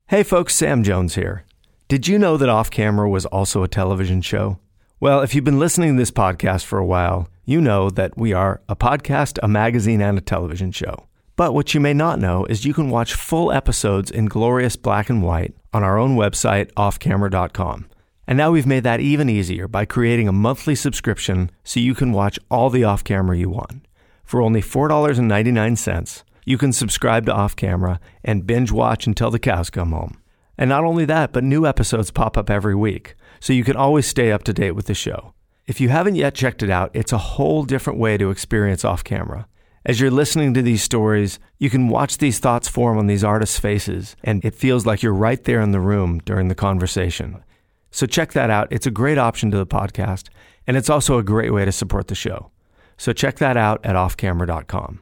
Hey folks, Sam Jones here. Did you know that Off Camera was also a television show? Well, if you've been listening to this podcast for a while, you know that we are a podcast, a magazine, and a television show. But what you may not know is you can watch full episodes in glorious black and white on our own website, offcamera.com. And now we've made that even easier by creating a monthly subscription so you can watch all the Off Camera you want. For only $4.99, you can subscribe to Off Camera and binge watch until the cows come home. And not only that, but new episodes pop up every week, so you can always stay up to date with the show. If you haven't yet checked it out, it's a whole different way to experience Off Camera. As you're listening to these stories, you can watch these thoughts form on these artists' faces, and it feels like you're right there in the room during the conversation. So check that out. It's a great option to the podcast, and it's also a great way to support the show. So check that out at offcamera.com.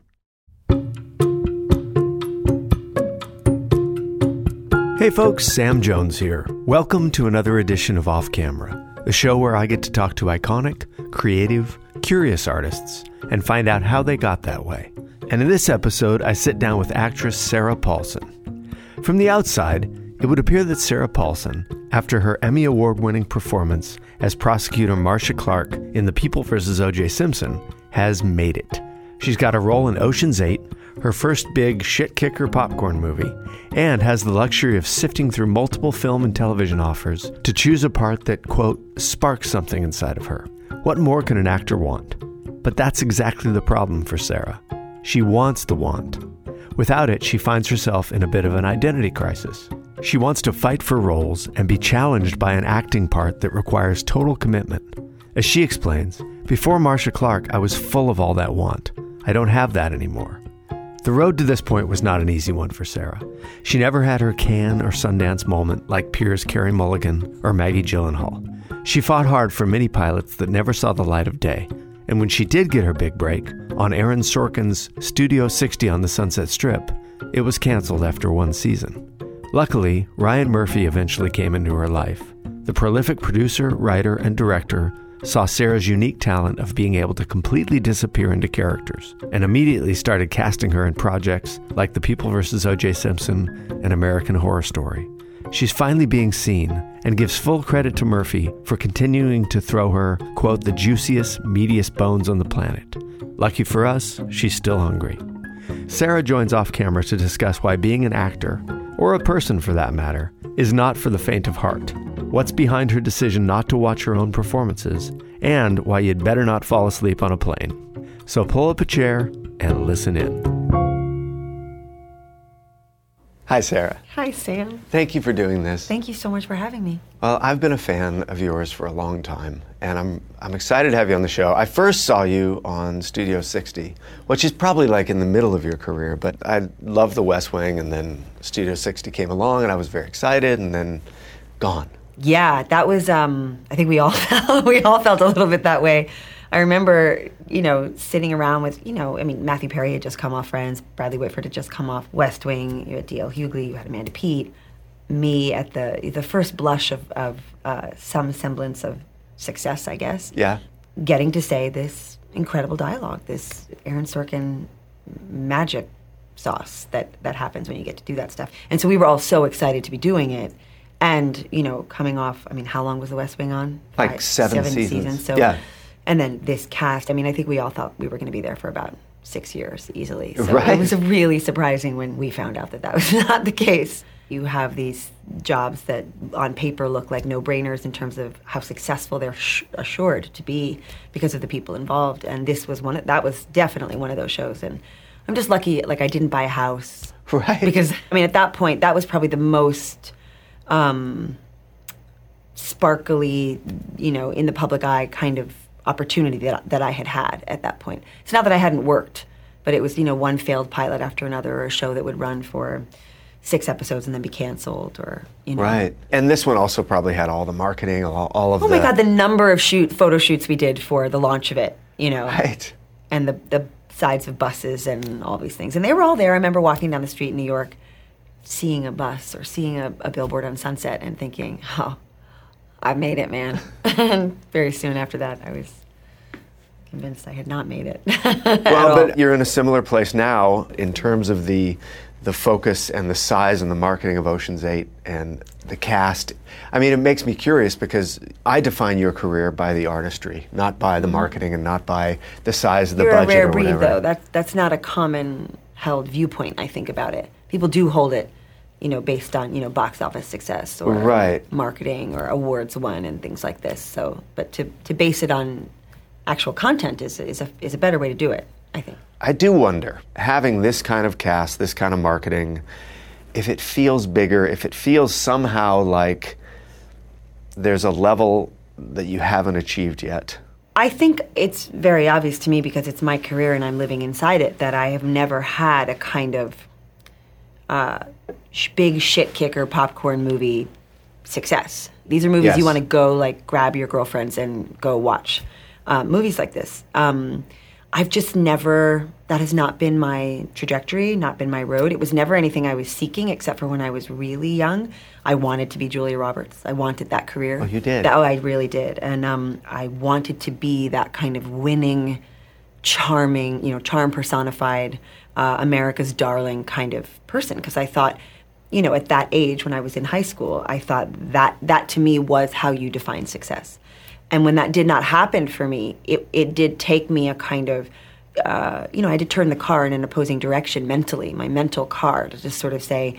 Hey folks, Sam Jones here. Welcome to another edition of Off Camera, the show where I get to talk to iconic, creative, curious artists and find out how they got that way. And in this episode, I sit down with actress Sarah Paulson. From the outside, it would appear that Sarah Paulson, after her Emmy Award-winning performance as prosecutor Marcia Clark in The People vs. O.J. Simpson, has made it. She's got a role in Ocean's 8, her first big shit-kicker popcorn movie, and has the luxury of sifting through multiple film and television offers to choose a part that, quote, sparks something inside of her. What more can an actor want? But that's exactly the problem for Sarah. She wants the want. Without it, she finds herself in a bit of an identity crisis. She wants to fight for roles and be challenged by an acting part that requires total commitment. As she explains, before Marcia Clark, I was full of all that want. I don't have that anymore. The road to this point was not an easy one for Sarah. She never had her Cannes or Sundance moment like peers Carey Mulligan or Maggie Gyllenhaal. She fought hard for many pilots that never saw the light of day. And when she did get her big break, on Aaron Sorkin's Studio 60 on the Sunset Strip, it was canceled after one season. Luckily, Ryan Murphy eventually came into her life. The prolific producer, writer, and director saw Sarah's unique talent of being able to completely disappear into characters and immediately started casting her in projects like The People vs. O.J. Simpson and American Horror Story. She's finally being seen and gives full credit to Murphy for continuing to throw her, quote, the juiciest, meatiest bones on the planet. Lucky for us, she's still hungry. Sarah joins Off Camera to discuss why being an actor, or a person for that matter, is not for the faint of heart. What's behind her decision not to watch her own performances, and why you'd better not fall asleep on a plane. So pull up a chair and listen in. Hi, Sarah. Hi, Sam. Thank you for doing this. Thank you so much for having me. Well, I've been a fan of yours for a long time, and I'm excited to have you on the show. I first saw you on Studio 60, which is probably like in the middle of your career, but I loved The West Wing, and then Studio 60 came along, and I was very excited, and then gone. Yeah, that was, I think we all felt a little bit that way. I remember, sitting around with, Matthew Perry had just come off Friends, Bradley Whitford had just come off West Wing, you had D.L. Hughley, you had Amanda Peet, me at the first blush of some semblance of success, I guess. Yeah. Getting to say this incredible dialogue, this Aaron Sorkin magic sauce that happens when you get to do that stuff. And so we were all so excited to be doing it. And, coming off, how long was The West Wing on? Like seven seasons. So, yeah. And then this cast, I think we all thought we were going to be there for about 6 years easily. So right. It was really surprising when we found out that was not the case. You have these jobs that on paper look like no-brainers in terms of how successful they're assured to be because of the people involved. And this was that was definitely one of those shows. And I'm just lucky, I didn't buy a house. Right. Because, at that point, that was probably the most sparkly, in the public eye kind of opportunity that I had at that point. It's not that I hadn't worked, but it was, one failed pilot after another, or a show that would run for 6 episodes and then be canceled, or, Right. And this one also probably had all the marketing, all of the... Oh my God, the number of photo shoots we did for the launch of it, Right. And the sides of buses and all these things. And they were all there. I remember walking down the street in New York, seeing a bus or seeing a billboard on Sunset and thinking, oh, I made it, man. And very soon after that, I was convinced I had not made it. Well, but you're in a similar place now in terms of the the focus and the size and the marketing of Ocean's 8 and the cast. I mean, it makes me curious because I define your career by the artistry, not by the marketing and not by the size of the budget You're a rare or breed, whatever. though. That's not a common held viewpoint, I think, about it. People do hold it, based on, box office success or Right. marketing or awards won and things like this. So, but to base it on actual content is a better way to do it, I think. I do wonder, having this kind of cast, this kind of marketing, if it feels bigger, if it feels somehow like there's a level that you haven't achieved yet. I think it's very obvious to me because it's my career and I'm living inside it that I have never had a kind of big shit kicker popcorn movie success. These are movies Yes. you want to go grab your girlfriends and go watch. Movies like this. I've just never, that has not been my trajectory, not been my road. It was never anything I was seeking except for when I was really young. I wanted to be Julia Roberts. I wanted that career. Oh, you did? I really did. And I wanted to be that kind of winning, charming, charm personified, America's darling kind of person. Because I thought, at that age when I was in high school, I thought that to me was how you define success. And when that did not happen for me, it did take me a kind of, I had to turn the car in an opposing direction mentally, my mental car, to just sort of say,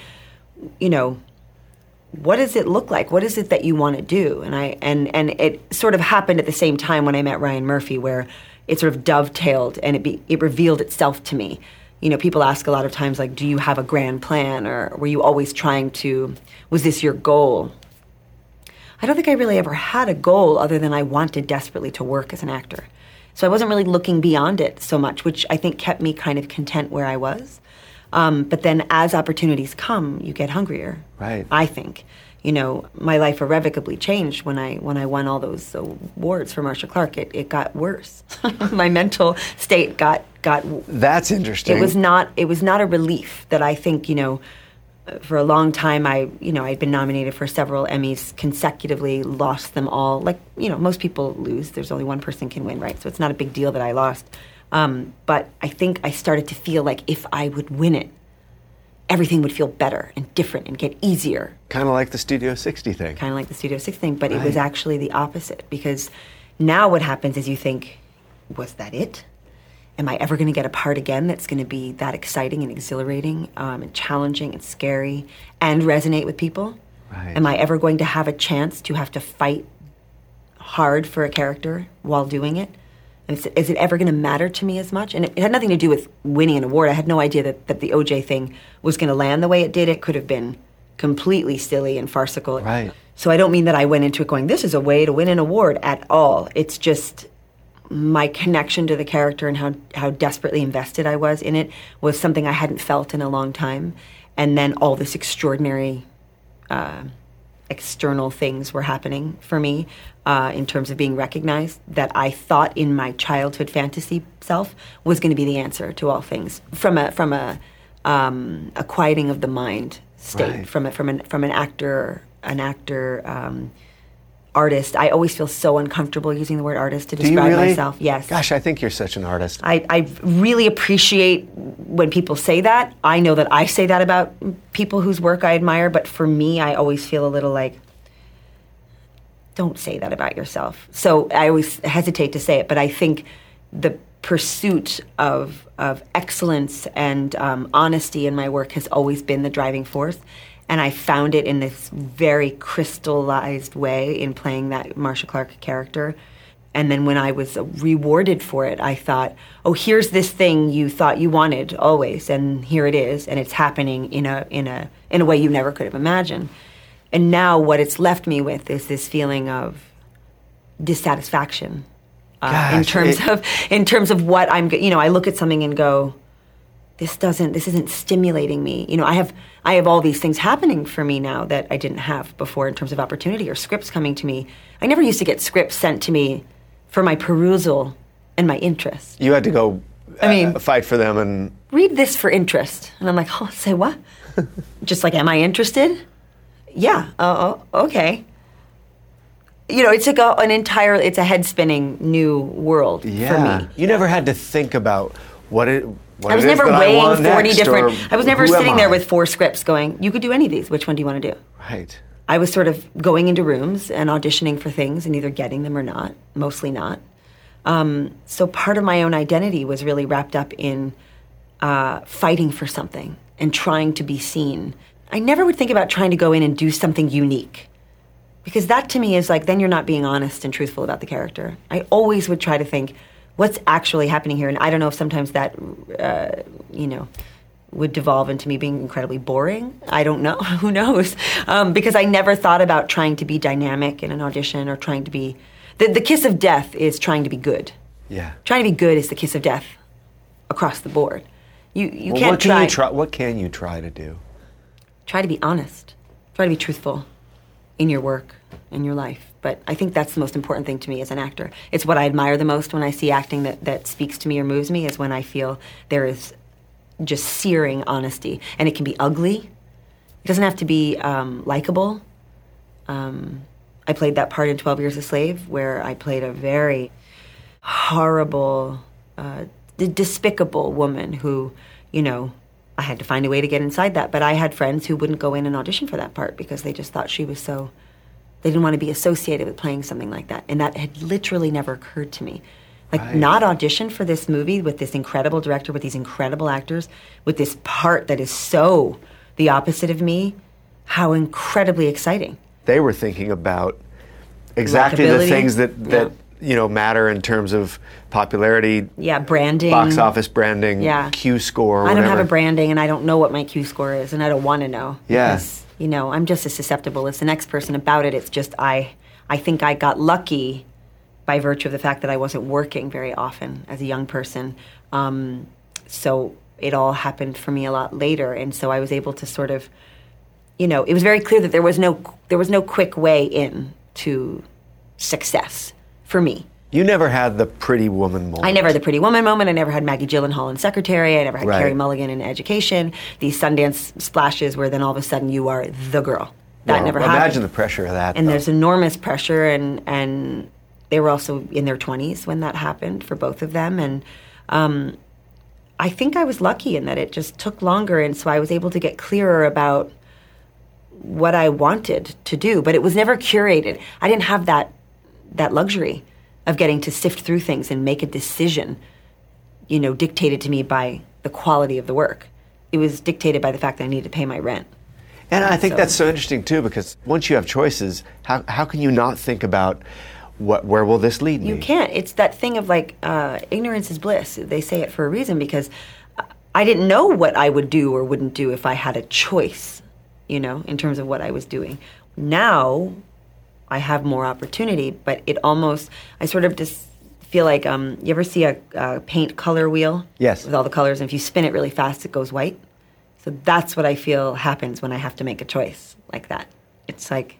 what does it look like? What is it that you want to do? And it sort of happened at the same time when I met Ryan Murphy, where it sort of dovetailed and it revealed itself to me. People ask a lot of times, like, do you have a grand plan, or were you always was this your goal? I don't think I really ever had a goal other than I wanted desperately to work as an actor. So I wasn't really looking beyond it so much, which I think kept me kind of content where I was. But then as opportunities come, you get hungrier. Right. I think. My life irrevocably changed when I won all those awards for Marcia Clark. It got worse. My mental state got. That's interesting. It was not a relief that I think, for a long time, I'd been nominated for several Emmys consecutively, lost them all. Like, most people lose. There's only one person can win, right? So it's not a big deal that I lost. But I think I started to feel like if I would win it, everything would feel better and different and get easier. Kind of like the Studio 60 thing. Kind of like the Studio 6 thing, but Right. It was actually the opposite. Because now what happens is you think, was that it? Am I ever going to get a part again that's going to be that exciting and exhilarating and challenging and scary and resonate with people? Right. Am I ever going to have a chance to have to fight hard for a character while doing it? And is it ever going to matter to me as much? And it had nothing to do with winning an award. I had no idea that the OJ thing was going to land the way it did. It could have been completely silly and farcical. Right. So I don't mean that I went into it going, this is a way to win an award at all. It's just my connection to the character and how desperately invested I was in it was something I hadn't felt in a long time. And then all this extraordinary external things were happening for me in terms of being recognized that I thought in my childhood fantasy self was going to be the answer to all things from a quieting of the mind state. Right. from an actor artist. I always feel so uncomfortable using the word artist to Do you describe really? myself. Yes. Gosh, I think you're such an artist. I really appreciate when people say that. I know that I say that about people whose work I admire, but for me, I always feel a little like, don't say that about yourself. So I always hesitate to say it, but I think the pursuit of excellence and honesty in my work has always been the driving force. And I found it in this very crystallized way in playing that Marcia Clark character. And then when I was rewarded for it, I thought, oh, here's this thing you thought you wanted always, and here it is, and it's happening in a way you never could have imagined. And now what it's left me with is this feeling of dissatisfaction in terms of what I'm. I look at something and go, this isn't stimulating me. I have all these things happening for me now that I didn't have before in terms of opportunity or scripts coming to me. I never used to get scripts sent to me for my perusal and my interest. You had to go fight for them and... Read this for interest. And I'm like, oh, say what? Just like, am I interested? Yeah. Okay. It's like it's a head-spinning new world for me. You never had to think about what what I was it is never that I weighing want 40 next, different. or I was never who am sitting there I? with 4 scripts going, you could do any of these. Which one do you want to do? Right. I was sort of going into rooms and auditioning for things and either getting them or not, mostly not. So part of my own identity was really wrapped up in fighting for something and trying to be seen. I never would think about trying to go in and do something unique, because that to me is like, then you're not being honest and truthful about the character. I always would try to think, what's actually happening here? And I don't know if sometimes that, would devolve into me being incredibly boring. I don't know. Who knows? Because I never thought about trying to be dynamic in an audition or trying to be... The kiss of death is trying to be good. Yeah. Trying to be good is the kiss of death across the board. You Well, can't what can you try to do? Try to be honest. Try to be truthful in your work, in your life. But I think that's the most important thing to me as an actor. It's what I admire the most when I see acting that speaks to me or moves me, is when I feel there is just searing honesty. And it can be ugly. It doesn't have to be likable. I played that part in 12 Years a Slave, where I played a very horrible, despicable woman who, I had to find a way to get inside that. But I had friends who wouldn't go in and audition for that part because they just thought she was so... They didn't want to be associated with playing something like that. And that had literally never occurred to me. Like, not audition for this movie with this incredible director, with these incredible actors, with this part that is so the opposite of me. How incredibly exciting. They were thinking about exactly the things that matter in terms of popularity. Yeah, branding. Box office branding. Yeah. Q score, I whatever. don't have a branding, and I don't know what my Q score is, and I don't want to know. Yeah. Because, I'm just as susceptible as the next person about it. It's just I think I got lucky by virtue of the fact that I wasn't working very often as a young person. So it all happened for me a lot later, and so I was able to sort of, it was very clear that there was no quick way in to success for me. You never had the pretty woman moment. I never had the pretty woman moment. I never had Maggie Gyllenhaal in Secretary. I never had Right. Carey Mulligan in Education. These Sundance splashes where then all of a sudden you are the girl. That never happened. Imagine the pressure of that. And though. there's enormous pressure, and they were also in their 20s when that happened for both of them. And I think I was lucky in that it just took longer, and so I was able to get clearer about what I wanted to do. But it was never curated. I didn't have that luxury of getting to sift through things and make a decision, dictated to me by the quality of the work. It was dictated by the fact that I needed to pay my rent. And I think that's so interesting, too, because once you have choices, how can you not think about where will this lead me? You can't. It's that thing of like, ignorance is bliss. They say it for a reason, because I didn't know what I would do or wouldn't do if I had a choice, in terms of what I was doing. Now I have more opportunity, but I sort of just feel like, you ever see a paint color wheel? Yes. With all the colors, and if you spin it really fast, it goes white. So that's what I feel happens when I have to make a choice like that. It's like,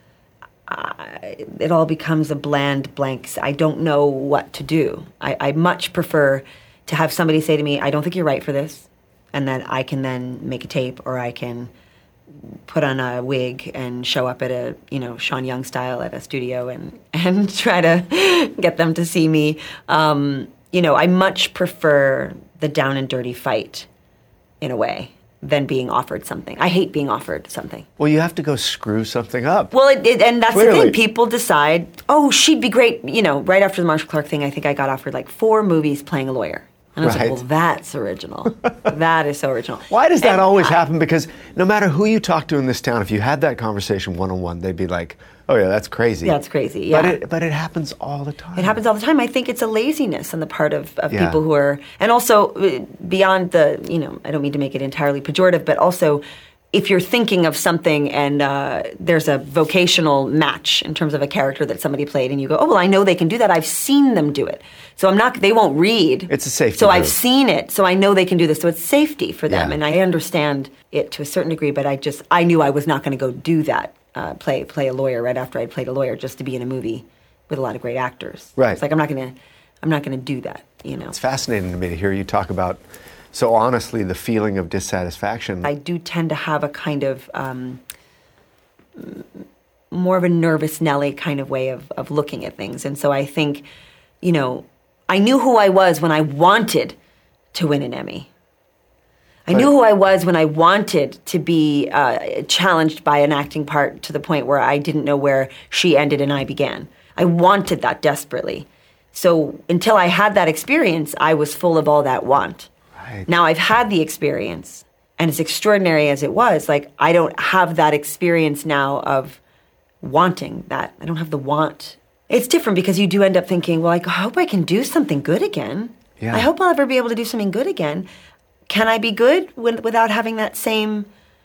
it all becomes a bland blank. I don't know what to do. I much prefer to have somebody say to me, I don't think you're right for this, and then I can then make a tape, or I can put on a wig and show up at a, Sean Young style at a studio and try to get them to see me. I much prefer the down and dirty fight, in a way, than being offered something. I hate being offered something. Well, you have to go screw something up. Well, and that's Clearly. the thing. People decide, she'd be great. Right after the Marshall Clark thing, I think I got offered like 4 movies playing a lawyer. And I was Right. like, well, that's original. That is so original. Why does that always happen? Because no matter who you talk to in this town, if you had that conversation one-on-one, they'd be like, oh, yeah, that's crazy. That's crazy, yeah. But it happens all the time. It happens all the time. I think it's a laziness on the part of Yeah. people who are, and also beyond the, I don't mean to make it entirely pejorative, but also if you're thinking of something and there's a vocational match in terms of a character that somebody played, and you go, oh, well, I know they can do that. I've seen them do it. So they won't read. It's a safety So I've move. seen it, so I know they can do this. So it's safety for them. Yeah. And I understand it to a certain degree, but I knew I was not going to go do that, play a lawyer right after I'd played a lawyer just to be in a movie with a lot of great actors. Right. It's like, I'm not going to do that, It's fascinating to me to hear you talk about so honestly the feeling of dissatisfaction. I do tend to have a kind of more of a nervous Nelly kind of way of looking at things. And so I think, I knew who I was when I wanted to win an Emmy. I knew who I was when I wanted to be challenged by an acting part to the point where I didn't know where she ended and I began. I wanted that desperately. So until I had that experience, I was full of all that want. Right. Now I've had the experience, and as extraordinary as it was, like, I don't have that experience now of wanting that. I don't have the want. It's different because you do end up thinking, well, I hope I can do something good again. Yeah. I hope I'll ever be able to do something good again. Can I be good without having that same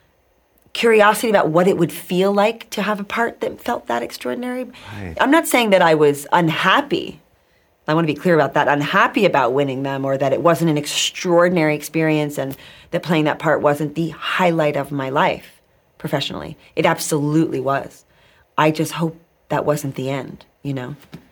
curiosity about what it would feel like to have a part that felt that extraordinary? Right. I'm not saying that I was unhappy. I want to be clear about that. Unhappy about winning them, or that it wasn't an extraordinary experience and that playing that part wasn't the highlight of my life professionally. It absolutely was. I just hope that wasn't the end, you know?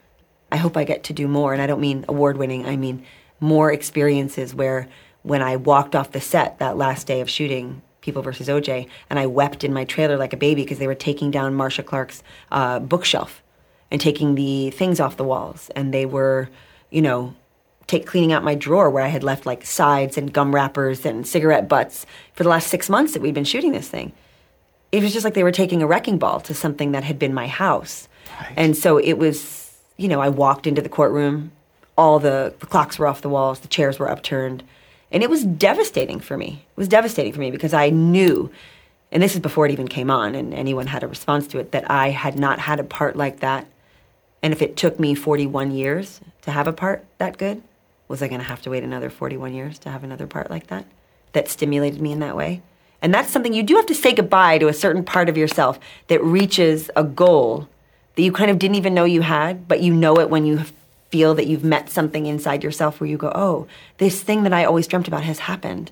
I hope I get to do more, and I don't mean award-winning. I mean more experiences where when I walked off the set that last day of shooting People vs. O.J., and I wept in my trailer like a baby because they were taking down Marcia Clark's bookshelf and taking the things off the walls. And they were, you know, cleaning out my drawer where I had left like sides and gum wrappers and cigarette butts for the last 6 months that we'd been shooting this thing. It was just like they were taking a wrecking ball to something that had been my house. Right. And so it was, you know, I walked into the courtroom, all the clocks were off the walls, the chairs were upturned. And it was devastating for me. It was devastating for me because I knew, and this is before it even came on and anyone had a response to it, that I had not had a part like that. And if it took me 41 years to have a part that good, was I going to have to wait another 41 years to have another part like that stimulated me in that way? And that's something you do have to say goodbye to, a certain part of yourself that reaches a goal that you kind of didn't even know you had, but you know it when you feel that you've met something inside yourself where you go, oh, this thing that I always dreamt about has happened.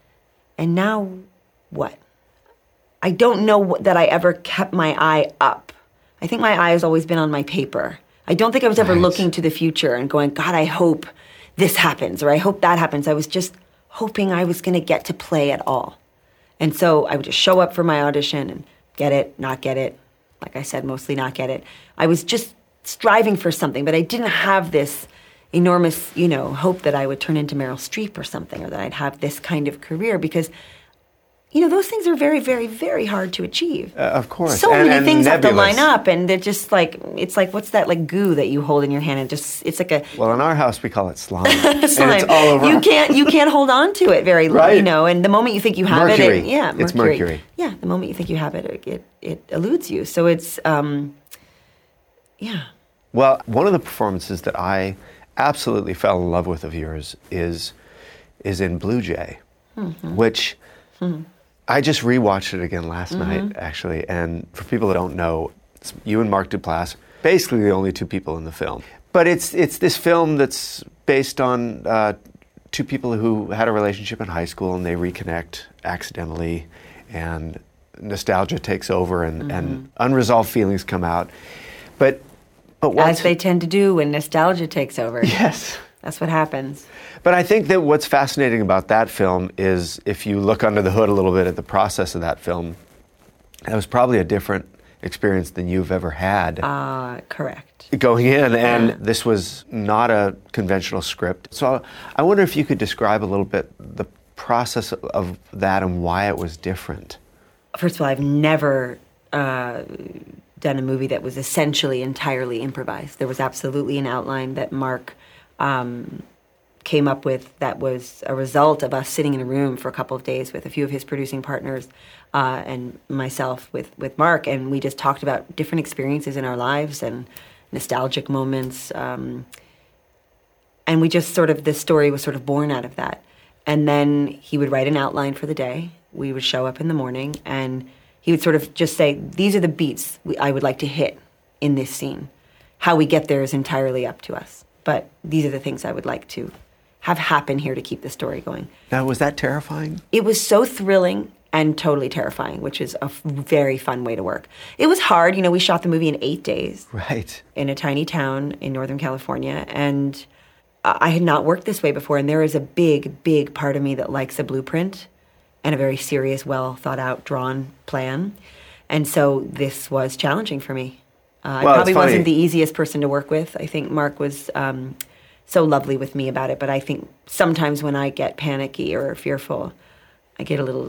And now what? I don't know that I ever kept my eye up. I think my eye has always been on my paper. I don't think I was ever looking to the future and going, God, I hope this happens, or I hope that happens. I was just hoping I was going to get to play at all. And so I would just show up for my audition and get it, not get it. Like I said, mostly not get it. I was just striving for something, but I didn't have this enormous, you know, hope that I would turn into Meryl Streep or something, or that I'd have this kind of career, because, you know, those things are very, very, very hard to achieve. Of course. So many things nebulous. have to line up, and they're just like, it's like, what's that, like goo that you hold in your hand, and just, it's like a... Well, in our house, we call it slime. slime. And it's all over. You can't hold on to it very long, Right. you know, and the moment you think you have Mercury. it, mercury. It's mercury. Yeah, the moment you think you have it, it eludes you. So it's, yeah. Well, one of the performances that I absolutely fell in love with of yours is in Blue Jay, which I just rewatched it again last night, actually. And for people that don't know, it's you and Mark Duplass, basically the only two people in the film. But it's this film that's based on two people who had a relationship in high school, and they reconnect accidentally, and nostalgia takes over, and unresolved feelings come out. But as they tend to do when nostalgia takes over. Yes. That's what happens. But I think that what's fascinating about that film is, if you look under the hood a little bit at the process of that film, that was probably a different experience than you've ever had. Correct. Going in, and this was not a conventional script. So I wonder if you could describe a little bit the process of that and why it was different. First of all, I've never done a movie that was essentially entirely improvised. There was absolutely an outline that Mark came up with that was a result of us sitting in a room for a couple of days with a few of his producing partners and myself with Mark, and we just talked about different experiences in our lives and nostalgic moments, and we just this story was sort of born out of that. And then he would write an outline for the day. We would show up in the morning, and he would sort of just say, these are the beats I would like to hit in this scene. How we get there is entirely up to us. But these are the things I would like to have happen here to keep the story going. Now, was that terrifying? It was so thrilling and totally terrifying, which is a very fun way to work. It was hard. You know, we shot the movie in 8 days. Right. In a tiny town in Northern California. And I had not worked this way before. And there is a big, big part of me that likes a blueprint and a very serious, well thought out, drawn plan. And so this was challenging for me. I probably wasn't the easiest person to work with. I think Mark was so lovely with me about it. But I think sometimes when I get panicky or fearful, I get a little,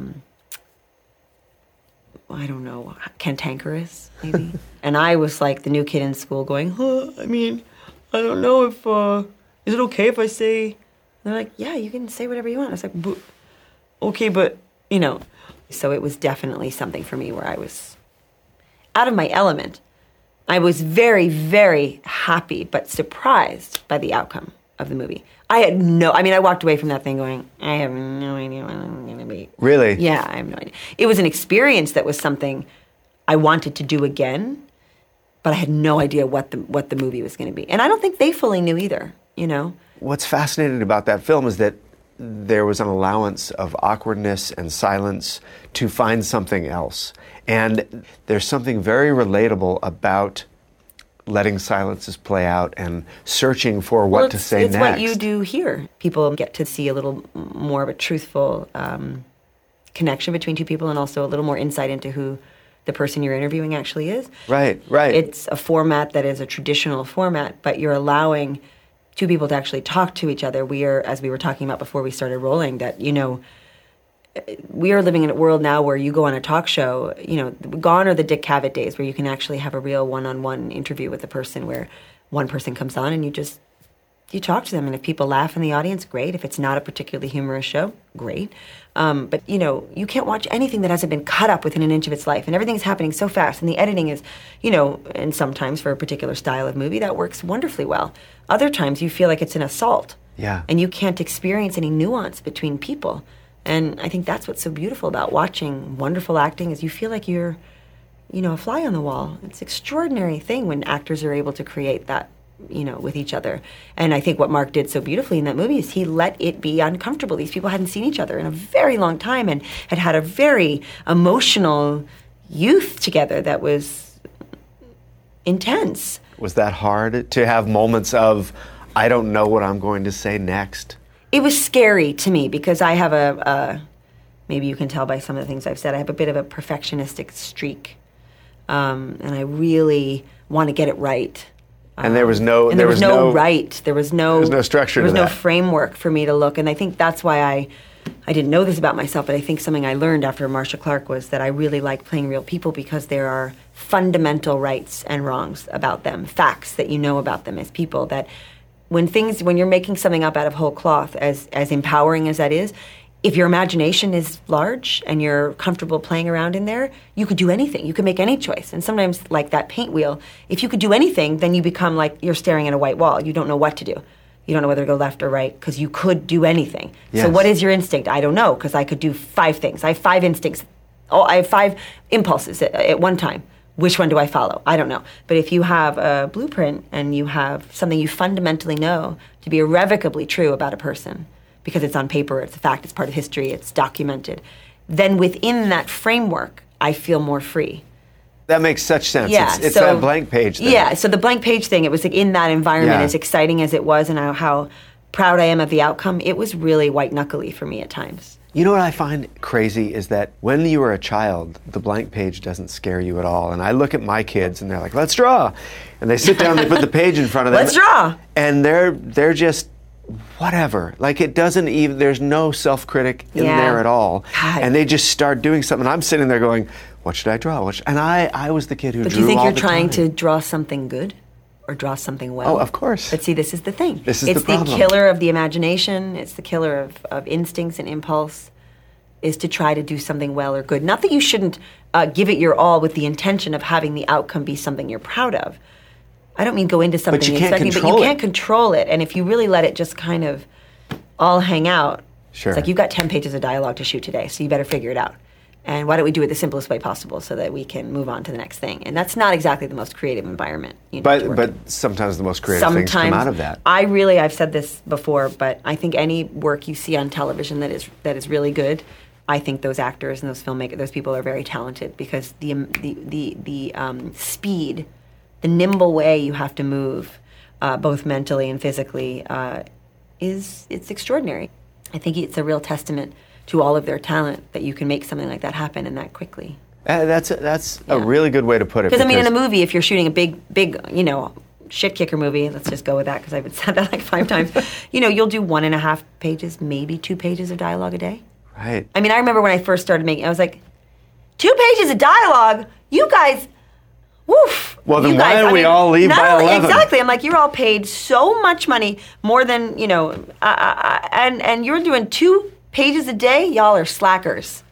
I don't know, cantankerous, maybe. And I was like the new kid in school going, I mean, I don't know if, is it okay if I say... And they're like, yeah, you can say whatever you want. I was like, okay, but, you know. So it was definitely something for me where I was out of my element. I was very, very happy but surprised by the outcome of the movie. I walked away from that thing going, I have no idea what I'm going to be. Really? Yeah, I have no idea. It was an experience that was something I wanted to do again, but I had no idea what the movie was going to be. And I don't think they fully knew either, you know? What's fascinating about that film is that there was an allowance of awkwardness and silence to find something else. And there's something very relatable about letting silences play out and searching for what to say next. It's what you do here. People get to see a little more of a truthful connection between two people and also a little more insight into who the person you're interviewing actually is. Right. It's a format that is a traditional format, but you're allowing two people to actually talk to each other. We are, as we were talking about before we started rolling, that, you know, we are living in a world now where you go on a talk show, you know, gone are the Dick Cavett days where you can actually have a real one-on-one interview with a person where one person comes on and you talk to them. And if people laugh in the audience, great. If it's not a particularly humorous show, great. But, you know, you can't watch anything that hasn't been cut up within an inch of its life. And everything's happening so fast. And the editing is, you know, and sometimes for a particular style of movie, that works wonderfully well. Other times you feel like it's an assault. Yeah. And you can't experience any nuance between people. And I think that's what's so beautiful about watching wonderful acting is you feel like you're, you know, a fly on the wall. It's an extraordinary thing when actors are able to create that, you know, with each other. And I think what Mark did so beautifully in that movie is he let it be uncomfortable. These people hadn't seen each other in a very long time and had a very emotional youth together that was intense. Was that hard to have moments of, I don't know what I'm going to say next? It was scary to me because I have maybe you can tell by some of the things I've said, I have a bit of a perfectionistic streak. And I really want to get it right. And there was no right. There was no structure. There was no framework for me to look. And I think that's why I didn't know this about myself, but I think something I learned after Marcia Clark was that I really like playing real people because there are fundamental rights and wrongs about them, facts that you know about them as people that when you're making something up out of whole cloth, as empowering as that is, if your imagination is large and you're comfortable playing around in there, you could do anything. You could make any choice. And sometimes, like that paint wheel, if you could do anything, then you become like you're staring at a white wall. You don't know what to do. You don't know whether to go left or right because you could do anything. Yes. So what is your instinct? I don't know because I could do 5 things. I have 5 instincts. I have 5 impulses at one time. Which one do I follow? I don't know. But if you have a blueprint and you have something you fundamentally know to be irrevocably true about a person, because it's on paper, it's a fact, it's part of history, it's documented, then within that framework, I feel more free. That makes such sense. Yeah, it's that blank page thing. Yeah, so the blank page thing, it was like in that environment, as exciting as it was and how proud I am of the outcome, it was really white-knuckly for me at times. You know what I find crazy is that when you were a child, the blank page doesn't scare you at all. And I look at my kids and they're like, let's draw. And they sit down, they put the page in front of them. Let's draw. And they're just whatever. Like it doesn't even, there's no self-critic in there at all. God. And they just start doing something. I'm sitting there going, what should I draw? And I was the kid who drew all the time. But do you think you're trying to draw something good? Or draw something well. Oh, of course. But see, this is the thing. This is the problem. It's the killer of the imagination. It's the killer of instincts and impulse, is to try to do something well or good. Not that you shouldn't give it your all with the intention of having the outcome be something you're proud of. I don't mean go into something expecting, but you can't control it. And if you really let it just kind of all hang out, sure. It's like you've got 10 pages of dialogue to shoot today, so you better figure it out. And why don't we do it the simplest way possible so that we can move on to the next thing? And that's not exactly the most creative environment. But sometimes the most creative things come out of that. I've said this before, but I think any work you see on television that is really good, I think those actors and those filmmakers, those people are very talented because the speed, the nimble way you have to move, both mentally and physically, it's extraordinary. I think it's a real testament to all of their talent that you can make something like that happen and that quickly. That's a really good way to put it. Because I mean, in a movie, if you're shooting a big, shit kicker movie, let's just go with that because I've said that like 5 times. You'll do 1.5 pages, maybe 2 pages of dialogue a day. Right. I mean, I remember when I first started making, I was like, 2 pages of dialogue? You guys, woof. Well, then you why guys, don't we all leave by 11? Exactly. I'm like, you're all paid so much money, more than, and you're doing 2 pages a day? Y'all are slackers.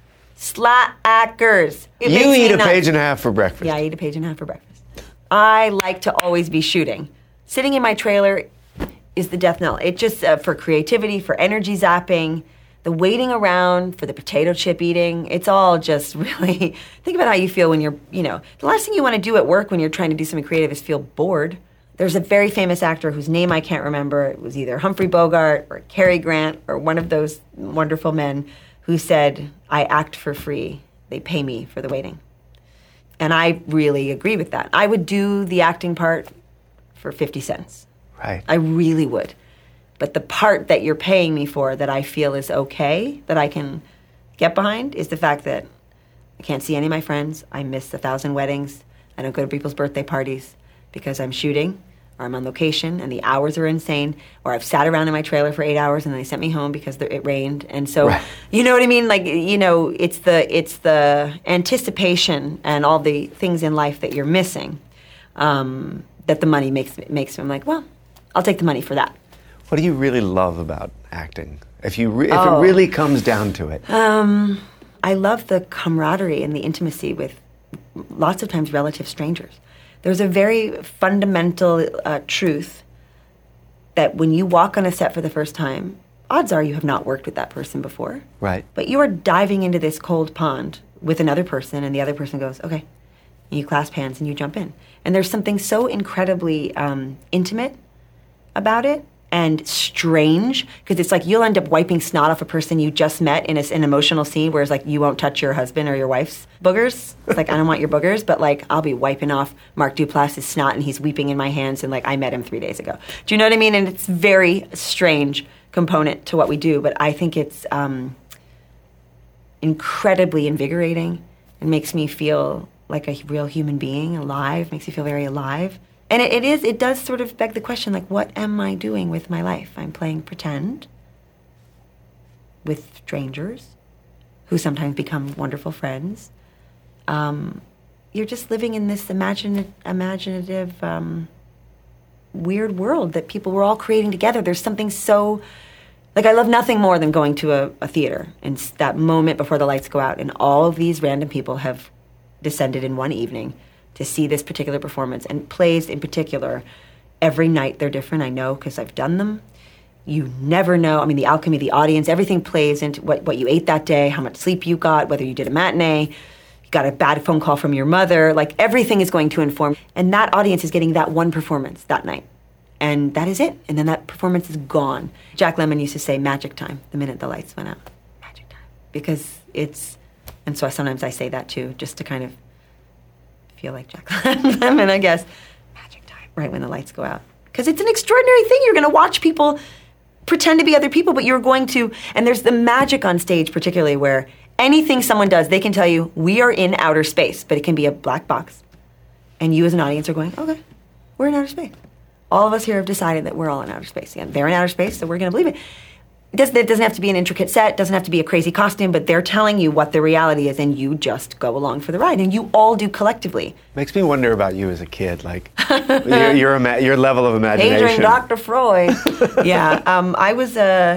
Slackers. It You makes me eat a nuts. page and a half for breakfast. Yeah, I eat a page and a half for breakfast. I like to always be shooting. Sitting in my trailer is the death knell. It just, for creativity, for energy zapping, the waiting around, for the potato chip eating, it's all just really, think about how you feel when you're, the last thing you want to do at work when you're trying to do something creative is feel bored. There's a very famous actor whose name I can't remember. It was either Humphrey Bogart or Cary Grant or one of those wonderful men who said, I act for free. They pay me for the waiting. And I really agree with that. I would do the acting part for 50 cents. Right. I really would. But the part that you're paying me for that I feel is okay, that I can get behind, is the fact that I can't see any of my friends. I miss 1,000 weddings. I don't go to people's birthday parties because I'm shooting or I'm on location and the hours are insane, or I've sat around in my trailer for 8 hours and they sent me home because it rained. And so, right. You know what I mean? Like, it's the anticipation and all the things in life that you're missing that the money makes me. I'm like, well, I'll take the money for that. What do you really love about acting? If it really comes down to it. I love the camaraderie and the intimacy with lots of times relative strangers. There's a very fundamental truth that when you walk on a set for the first time, odds are you have not worked with that person before. Right. But you are diving into this cold pond with another person, and the other person goes, okay. And you clasp hands and you jump in. And there's something so incredibly intimate about it and strange, because it's like you'll end up wiping snot off a person you just met in an emotional scene, whereas like you won't touch your husband or your wife's boogers. It's like, I don't want your boogers, but like I'll be wiping off Mark Duplass's snot and he's weeping in my hands and like I met him 3 days ago. Do you know what I mean? And it's very strange component to what we do, but I think it's incredibly invigorating. It makes me feel like a real human being, alive, makes me feel very alive. And it does sort of beg the question, like, what am I doing with my life? I'm playing pretend with strangers who sometimes become wonderful friends. You're just living in this imaginative, weird world that we're all creating together. There's something so, like, I love nothing more than going to a theater and that moment before the lights go out and all of these random people have descended in one evening to see this particular performance, and plays in particular, every night they're different. I know because I've done them. You never know. I mean, the alchemy of the audience, everything plays into what you ate that day, how much sleep you got, whether you did a matinee, you got a bad phone call from your mother, like everything is going to inform. And that audience is getting that one performance that night. And that is it. And then that performance is gone. Jack Lemmon used to say magic time the minute the lights went out. Magic time. Because and so sometimes I say that too, just to kind of feel like Jack Lemmon, I guess. Magic time, right when the lights go out. Because it's an extraordinary thing. You're going to watch people pretend to be other people, but you're going to, and there's the magic on stage particularly where anything someone does, they can tell you, we are in outer space, but it can be a black box. And you as an audience are going, okay, we're in outer space. All of us here have decided that we're all in outer space. Yeah, they're in outer space, so we're going to believe it. It doesn't have to be an intricate set, doesn't have to be a crazy costume, but they're telling you what the reality is, and you just go along for the ride, and you all do collectively. Makes me wonder about you as a kid, like your level of imagination. Paging Dr. Freud. Yeah, I was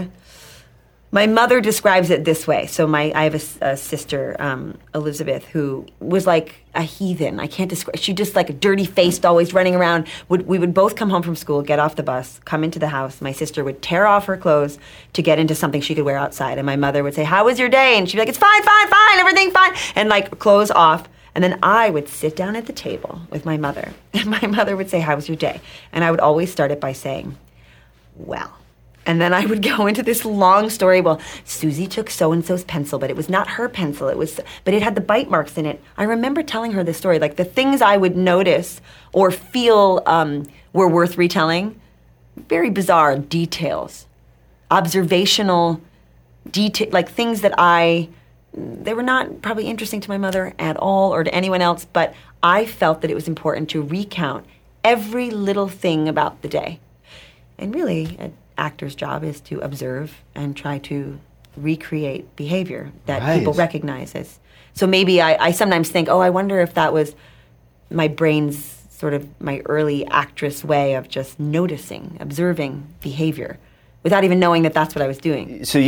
my mother describes it this way. So I have a sister, Elizabeth, who was like a heathen. I can't describe. She just like dirty-faced, always running around. We would both come home from school, get off the bus, come into the house. My sister would tear off her clothes to get into something she could wear outside. And my mother would say, "How was your day?" And she'd be like, "It's fine, everything fine." And like clothes off. And then I would sit down at the table with my mother. And my mother would say, "How was your day?" And I would always start it by saying, "Well." And then I would go into this long story. Well, Susie took so-and-so's pencil, but it was not her pencil. But it had the bite marks in it. I remember telling her this story, like the things I would notice or feel were worth retelling. Very bizarre details, observational detail, like things that they were not probably interesting to my mother at all or to anyone else, but I felt that it was important to recount every little thing about the day. And really, actor's job is to observe and try to recreate behavior that Right. people recognize as. So maybe I sometimes think, I wonder if that was my brain's sort of my early actress way of just noticing, observing behavior without even knowing that that's what I was doing. So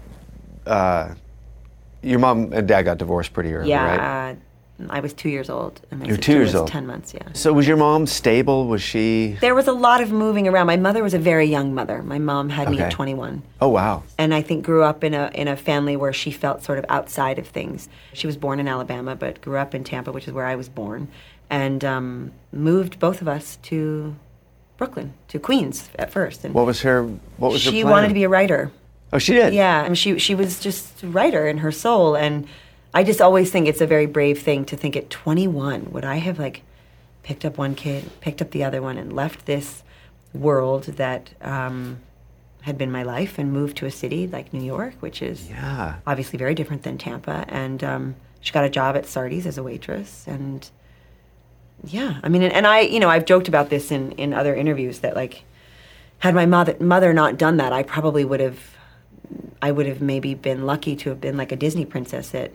your mom and dad got divorced pretty early, right? Yeah, I was 2 years old, and my You're 2 sister years was old. 10 months, yeah. So was your mom stable? Was she? There was a lot of moving around. My mother was a very young mother. My mom had me at Okay. 21. Oh, wow. And I think grew up in a family where she felt sort of outside of things. She was born in Alabama, but grew up in Tampa, which is where I was born, and moved both of us to Brooklyn, to Queens at first. And What was her plan? she wanted to be a writer. Oh, she did? Yeah, I mean, she was just a writer in her soul, and I just always think it's a very brave thing to think at 21, would I have picked up one kid, picked up the other one, and left this world that had been my life and moved to a city like New York, which is Yeah. obviously very different than Tampa. And she got a job at Sardi's as a waitress, and yeah, I mean, and I've joked about this in other interviews that had my mother not done that, I probably would have maybe been lucky to have been like a Disney princess at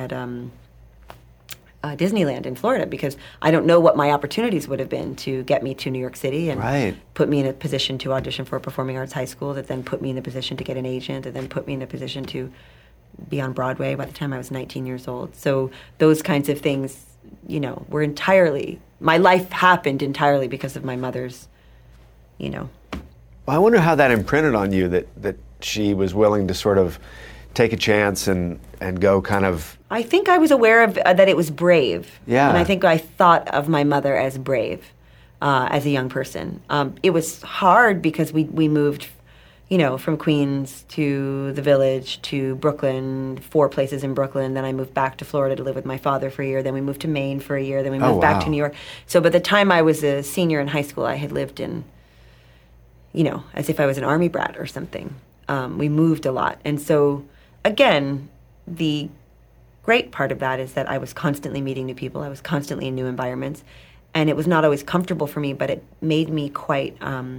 Disneyland in Florida, because I don't know what my opportunities would have been to get me to New York City and Right. put me in a position to audition for a performing arts high school that then put me in a position to get an agent and then put me in a position to be on Broadway by the time I was 19 years old. So those kinds of things, were entirely, my life happened entirely because of my mother's, Well, I wonder how that imprinted on you that she was willing to sort of take a chance and go kind of. I think I was aware of that it was brave. Yeah. And I think I thought of my mother as brave as a young person. It was hard because we moved, from Queens to the Village to Brooklyn, 4 places in Brooklyn. Then I moved back to Florida to live with my father for a year. Then we moved to Maine for a year. Then we moved back to New York. So by the time I was a senior in high school, I had lived in, as if I was an army brat or something. We moved a lot. And so, again, the great part of that is that I was constantly meeting new people. I was constantly in new environments. And it was not always comfortable for me, but it made me quite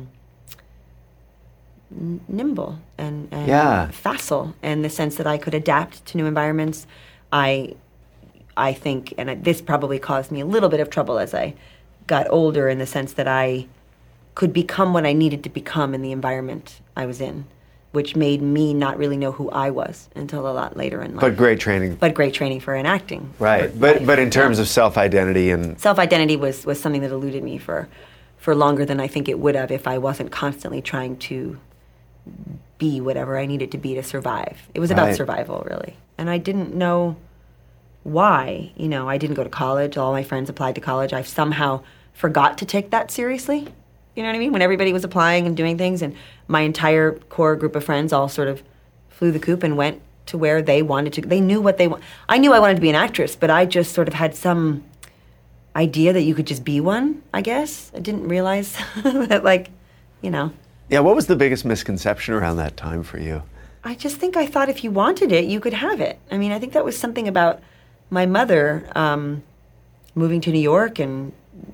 nimble and facile in the sense that I could adapt to new environments. I think, and this probably caused me a little bit of trouble as I got older, in the sense that I could become what I needed to become in the environment I was in, which made me not really know who I was until a lot later in life. But great training. But great training for enacting. Right. But in terms of self-identity and. Self-identity was something that eluded me for longer than I think it would have if I wasn't constantly trying to be whatever I needed to be to survive. It was about survival, really. And I didn't know why. I didn't go to college. All my friends applied to college. I somehow forgot to take that seriously. You know what I mean? When everybody was applying and doing things, and my entire core group of friends all sort of flew the coop and went to where they wanted to. They knew what they want. I knew I wanted to be an actress, but I just sort of had some idea that you could just be one, I guess. I didn't realize that, Yeah, what was the biggest misconception around that time for you? I just think I thought if you wanted it, you could have it. I mean, I think that was something about my mother moving to New York and,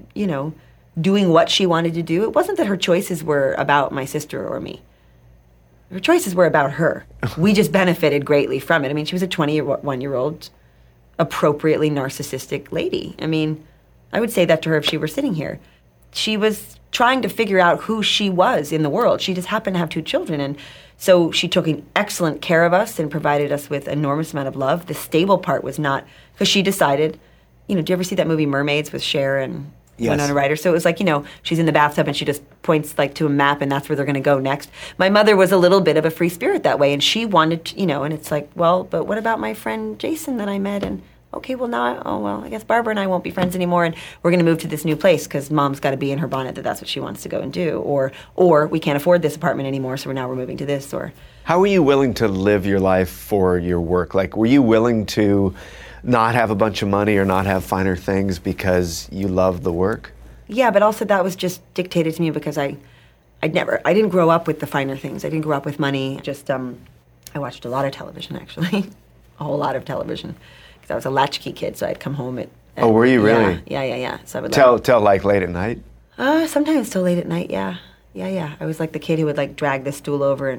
doing what she wanted to do. It wasn't that her choices were about my sister or me. Her choices were about her. We just benefited greatly from it. I mean, she was a 21-year-old, appropriately narcissistic lady. I mean, I would say that to her if she were sitting here. She was trying to figure out who she was in the world. She just happened to have 2 children, and so she took an excellent care of us and provided us with an enormous amount of love. The stable part was not, because she decided, do you ever see that movie Mermaids with Cher and Winona Ryder? So it was like, she's in the bathtub and she just points to a map and that's where they're going to go next. My mother was a little bit of a free spirit that way, and she wanted to, and it's like, well, but what about my friend Jason that I met? And okay, well now, I guess Barbara and I won't be friends anymore, and we're going to move to this new place because Mom's got to be in her bonnet that that's what she wants to go and do, or we can't afford this apartment anymore, so we're moving to this. Or how were you willing to live your life for your work? Like, were you willing to not have a bunch of money or not have finer things because you loved the work? Yeah, but also that was just dictated to me because I didn't grow up with the finer things. I didn't grow up with money. Just I watched a lot of television, actually, a whole lot of television. Because I was a latchkey kid, so I'd come home at oh, were you really? Yeah. So I would till like late at night? Sometimes till late at night, yeah. I was like the kid who would drag the stool over and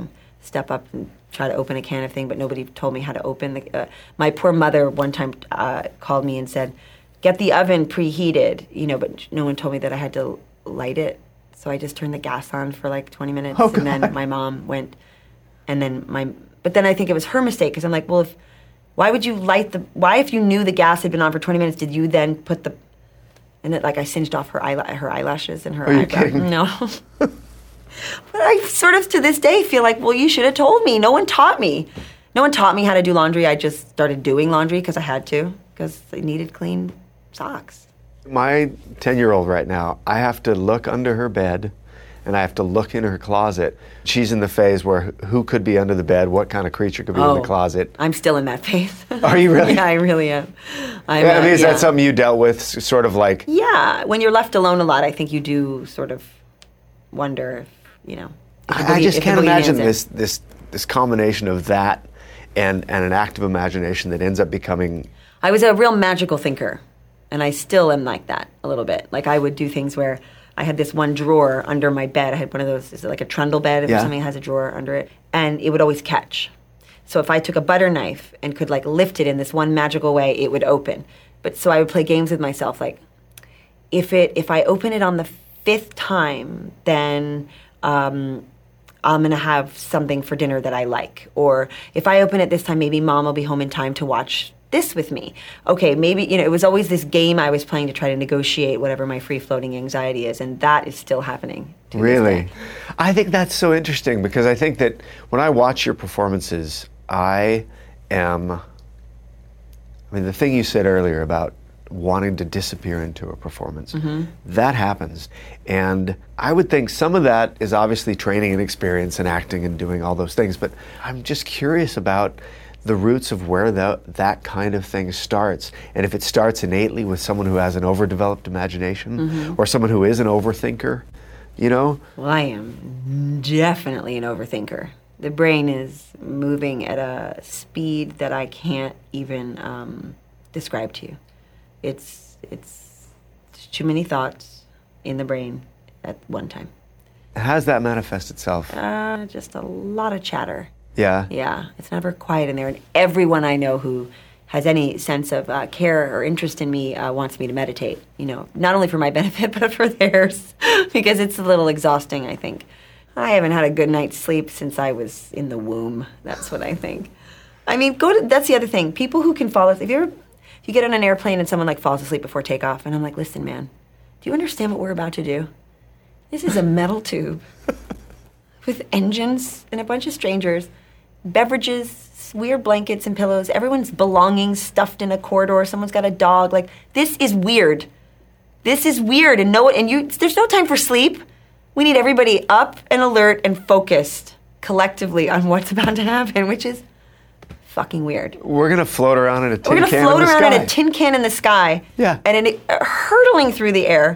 step up and try to open a can of thing, but nobody told me how to open the. My poor mother one time called me and said, "Get the oven preheated," but no one told me that I had to light it. So I just turned the gas on for like 20 minutes, and then my mom went, and then but then I think it was her mistake because I'm like, well, why would you why if you knew the gas had been on for 20 minutes, did you then put and I singed off her eyelashes and her eyebrow. No. But I sort of to this day feel like, well, you should have told me. No one taught me. No one taught me how to do laundry. I just started doing laundry because I had to, because I needed clean socks. My 10-year-old right now, I have to look under her bed and I have to look in her closet. She's in the phase where who could be under the bed, what kind of creature could be in the closet. I'm still in that phase. Are you really? Yeah, I really am. Is that something you dealt with, sort of like? Yeah, when you're left alone a lot, I think you do sort of wonder, I just can't imagine this combination of that and an active imagination that ends up becoming... I was a real magical thinker, and I still am like that a little bit. Like I would do things where I had this one drawer under my bed. I had one of those, is it like a trundle bed if something has a drawer under it? And it would always catch. So if I took a butter knife and could lift it in this one magical way, it would open. But so I would play games with myself, like if I open it on the 5th time, then I'm going to have something for dinner that I like. Or if I open it this time, maybe Mom will be home in time to watch this with me. Okay, maybe, it was always this game I was playing to try to negotiate whatever my free-floating anxiety is, and that is still happening to this day. I think that's so interesting because I think that when I watch your performances, the thing you said earlier about wanting to disappear into a performance, that happens. And I would think some of that is obviously training and experience and acting and doing all those things, but I'm just curious about the roots of where that kind of thing starts. And if it starts innately with someone who has an overdeveloped imagination or someone who is an overthinker, Well, I am definitely an overthinker. The brain is moving at a speed that I can't even describe to you. It's too many thoughts in the brain at one time. How does that manifest itself? Just a lot of chatter. Yeah? Yeah. It's never quiet in there. And everyone I know who has any sense of care or interest in me wants me to meditate, not only for my benefit, but for theirs, because it's a little exhausting, I think. I haven't had a good night's sleep since I was in the womb. That's what I think. That's the other thing. People who can fall asleep. If you get on an airplane and someone falls asleep before takeoff, and I'm like, listen, man, do you understand what we're about to do? This is a metal tube with engines and a bunch of strangers, beverages, weird blankets and pillows, everyone's belongings stuffed in a corridor, someone's got a dog. This is weird. This is weird, and there's no time for sleep. We need everybody up and alert and focused collectively on what's about to happen, which is fucking weird. We're going to float around in a tin can in the sky. We're going to float around in a tin can in the sky. Yeah. And hurtling through the air.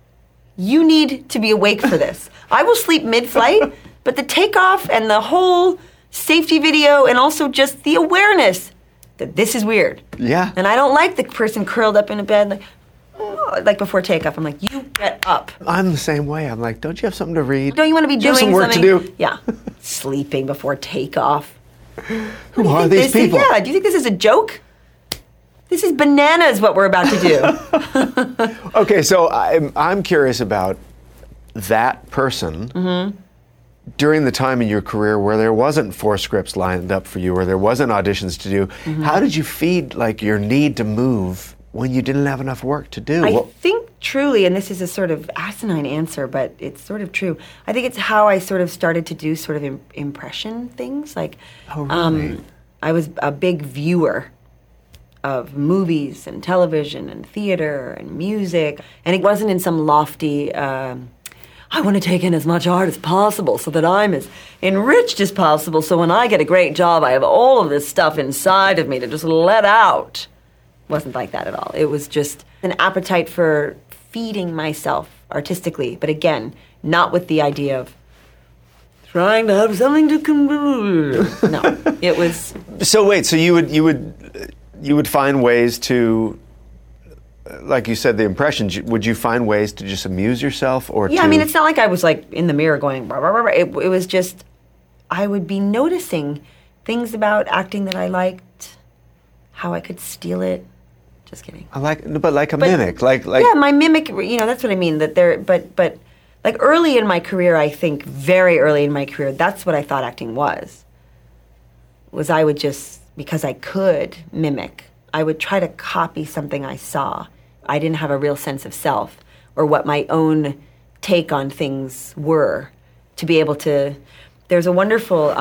You need to be awake for this. I will sleep mid-flight, but the takeoff and the whole safety video and also just the awareness that this is weird. Yeah. And I don't like the person curled up in a bed before takeoff. I'm like, you get up. I'm the same way. I'm like, don't you have something to read? Don't you want to be doing some work something? To do? Yeah. Sleeping before takeoff. Who are these people? Do you think this is a joke? This is bananas what we're about to do. Okay, so I'm curious about that person during the time in your career where there wasn't 4 scripts lined up for you or there wasn't auditions to do. How did you feed your need to move when you didn't have enough work to do? I think truly, and this is a sort of asinine answer, but it's sort of true. I think it's how I sort of started to do sort of impression things. Oh, really? I was a big viewer of movies and television and theater and music, and it wasn't in some lofty, I want to take in as much art as possible so that I'm as enriched as possible, so when I get a great job, I have all of this stuff inside of me to just let out. It wasn't like that at all. It was just an appetite for feeding myself artistically, but again, not with the idea of trying to have something to No, it was... So wait, so you would find ways to, like you said, the impressions, would you find ways to just amuse yourself or Yeah, it's not like I was in the mirror going, rah, rah, rah, rah. It was just, I would be noticing things about acting that I liked, how I could steal it. Just kidding. But like a mimic, like yeah, my mimic. That's what I mean. That there, but like early in my career, I think very early in my career, that's what I thought acting was. Was I would just, because I could mimic, I would try to copy something I saw. I didn't have a real sense of self or what my own take on things were to be able to. There's a wonderful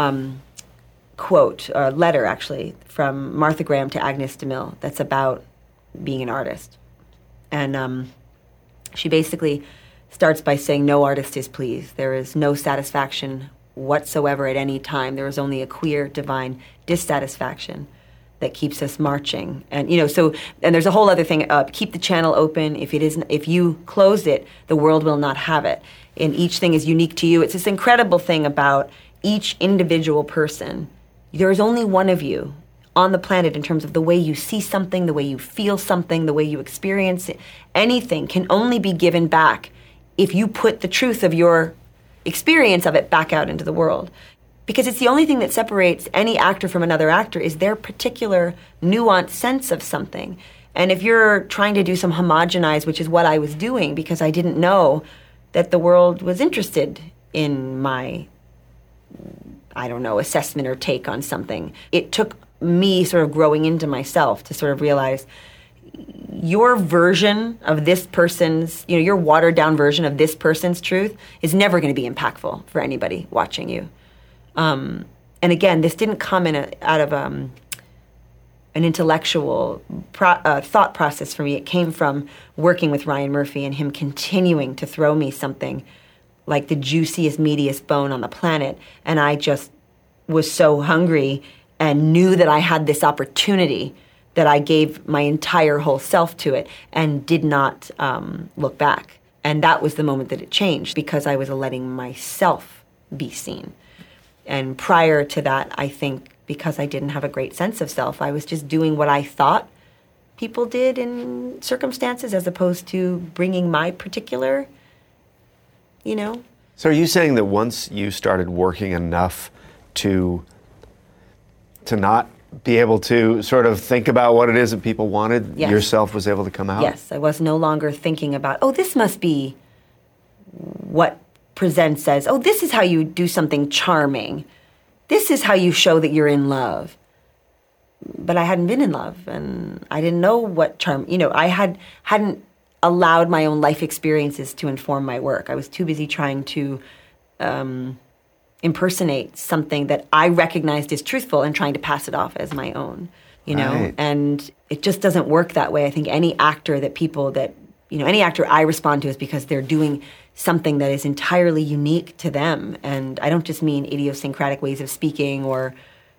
quote, letter actually, from Martha Graham to Agnes DeMille that's about being an artist. And she basically starts by saying, no artist is pleased. There is no satisfaction whatsoever at any time. There is only a queer, divine dissatisfaction that keeps us marching. And and there's a whole other thing, keep the channel open. If you close it, the world will not have it. And each thing is unique to you. It's this incredible thing about each individual person. There is only one of you on the planet in terms of the way you see something, the way you feel something, the way you experience it. Anything can only be given back if you put the truth of your experience of it back out into the world. Because it's the only thing that separates any actor from another actor is their particular nuanced sense of something. And if you're trying to do some homogenize, which is what I was doing because I didn't know that the world was interested in my, assessment or take on something. It took me sort of growing into myself to sort of realize your version of this person's, your watered down version of this person's truth is never going to be impactful for anybody watching you. And again, this didn't come out of an intellectual thought process for me. It came from working with Ryan Murphy and him continuing to throw me something like the juiciest, meatiest bone on the planet. And I just was so hungry and knew that I had this opportunity that I gave my entire whole self to it and did not look back. And that was the moment that it changed because I was letting myself be seen. And prior to that, I think because I didn't have a great sense of self, I was just doing what I thought people did in circumstances as opposed to bringing my particular, So are you saying that once you started working enough to not be able to sort of think about what it is that people wanted, yes, yourself was able to come out? Yes, I was no longer thinking about, this must be what presents as, this is how you do something charming. This is how you show that you're in love. But I hadn't been in love, and I didn't know what charm, I hadn't allowed my own life experiences to inform my work. I was too busy trying to impersonate something that I recognized as truthful and trying to pass it off as my own, Right. And it just doesn't work that way. I think any actor any actor I respond to is because they're doing something that is entirely unique to them. And I don't just mean idiosyncratic ways of speaking or,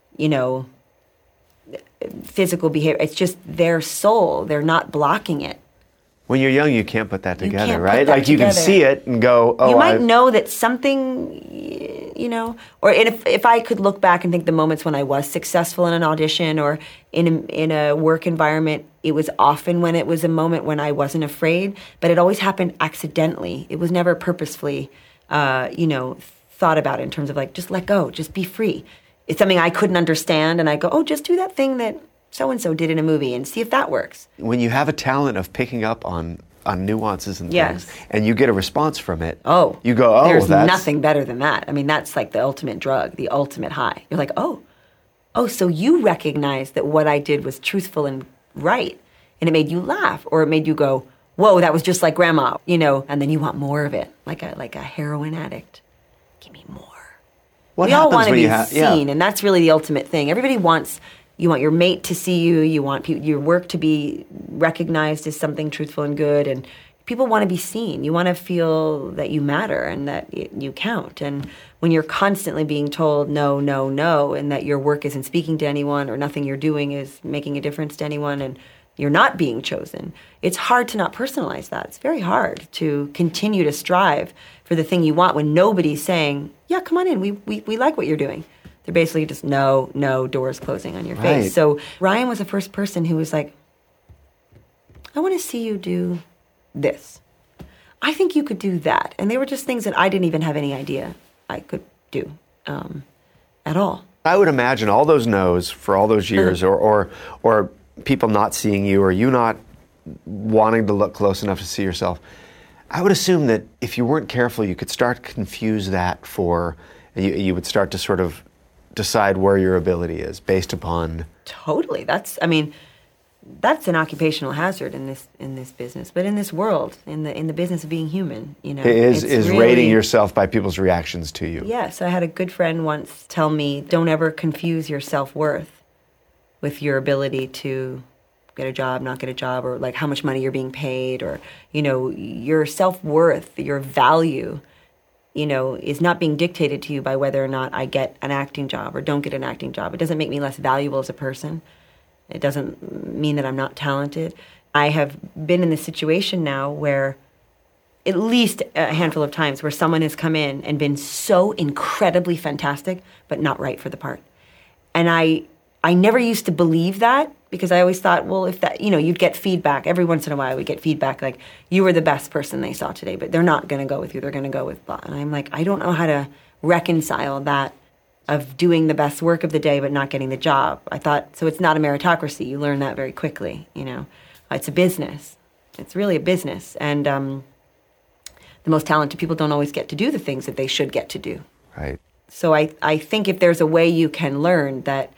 physical behavior. It's just their soul. They're not blocking it. When you're young, you can't put that together, can't right? put that Like you can together. see it and go, You might know that something, or if I could look back and think the moments when I was successful in an audition or in a work environment, it was often when it was a moment when I wasn't afraid, but it always happened accidentally. It was never purposefully, thought about in terms of like, just let go, just be free. It's something I couldn't understand, and I go, just do that thing that so-and-so did in a movie and see if that works. When you have a talent of picking up on nuances and Yes. things, and you get a response from it, Oh. you go, There's that's... nothing better than that. I mean, that's like the ultimate drug, the ultimate high. You're like, oh, so you recognize that what I did was truthful and right, and it made you laugh, or it made you go, whoa, that was just like grandma, and then you want more of it, like a heroin addict. Give me more. What we all happens want to when be you have... seen, and that's really the ultimate thing. Everybody wants... You want your mate to see you. You want your work to be recognized as something truthful and good. And people want to be seen. You want to feel that you matter and that you count. And when you're constantly being told no, no, no, and that your work isn't speaking to anyone or nothing you're doing is making a difference to anyone and you're not being chosen, it's hard to not personalize that. It's very hard to continue to strive for the thing you want when nobody's saying, yeah, come on in. We like what you're doing. They're basically just no, doors closing on your face. Right. So Ryan was the first person who was like, I want to see you do this. I think you could do that. And they were just things that I didn't even have any idea I could do. at all. I would imagine all those no's for all those years, or people not seeing you, or you not wanting to look close enough to see yourself. I would assume that if you weren't careful, you could start to confuse that you would start to sort of decide where your ability is based upon. Totally. That's an occupational hazard in this business, but in this world, in the business of being human, is really, rating yourself by people's reactions to you. Yes, I had a good friend once tell me, don't ever confuse your self-worth with your ability to get a job, not get a job, or like how much money you're being paid, or your self-worth, your value, is not being dictated to you by whether or not I get an acting job or don't get an acting job. It doesn't make me less valuable as a person. It doesn't mean that I'm not talented. I have been in this situation now where at least a handful of times where someone has come in and been so incredibly fantastic, but not right for the part. And I never used to believe that, because I always thought, well, if that, you'd get feedback. Every once in a while, we'd get feedback like, you were the best person they saw today, but they're not going to go with you. They're going to go with blah. And I'm like, I don't know how to reconcile that of doing the best work of the day but not getting the job. I thought, so it's not a meritocracy. You learn that very quickly, It's a business. It's really a business. And the most talented people don't always get to do the things that they should get to do. Right. So I think if there's a way you can learn that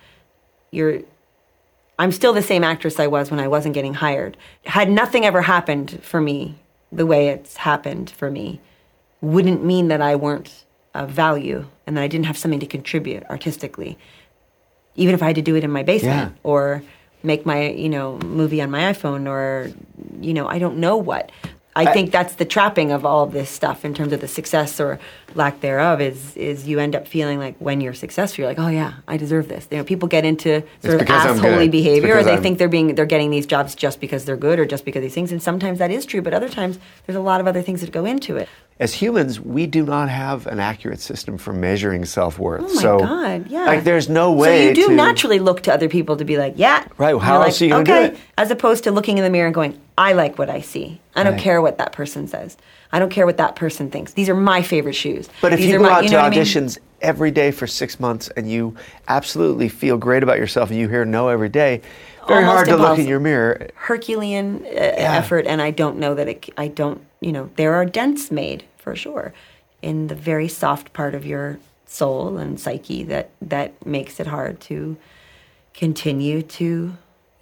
I'm still the same actress I was when I wasn't getting hired. Had nothing ever happened for me the way it's happened for me, wouldn't mean that I weren't of value and that I didn't have something to contribute artistically. Even if I had to do it in my basement or make my, movie on my iPhone or, I don't know what. I think that's the trapping of all of this stuff in terms of the success or lack thereof is you end up feeling like when you're successful, you're like, oh yeah, I deserve this. People get into sort of assholey behavior, or they think they're getting these jobs just because they're good or just because of these things. And sometimes that is true, but other times there's a lot of other things that go into it. As humans, we do not have an accurate system for measuring self-worth. Oh my God, yeah. Like there's no way So you do naturally look to other people to be like, yeah. Right, well, how else are you going to do it? As opposed to looking in the mirror and going, I like what I see. I don't care what that person says. I don't care what that person thinks. These are my favorite shoes. But if you go out to auditions every day for 6 months and you absolutely feel great about yourself and you hear no every day, very hard to look in your mirror. Herculean effort, and I don't know that there are dents made, for sure, in the very soft part of your soul and psyche that makes it hard to continue to,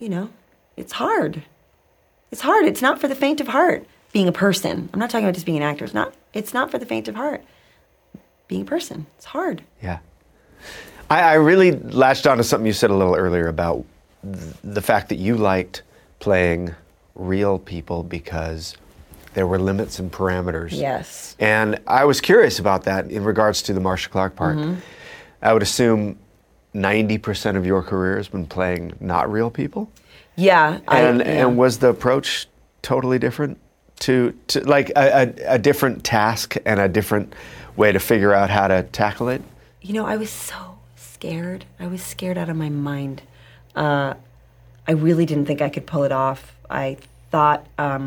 it's hard. It's hard. It's not for the faint of heart. Being a person. I'm not talking about just being an actor. It's not for the faint of heart. Being a person. It's hard. Yeah. I really latched on to something you said a little earlier about the fact that you liked playing real people because there were limits and parameters. Yes. And I was curious about that in regards to the Marcia Clark part. Mm-hmm. I would assume 90% of your career has been playing not real people? Yeah. And was the approach totally different to like a different task and a different way to figure out how to tackle it? I was so scared. I was scared out of my mind. I really didn't think I could pull it off. I thought,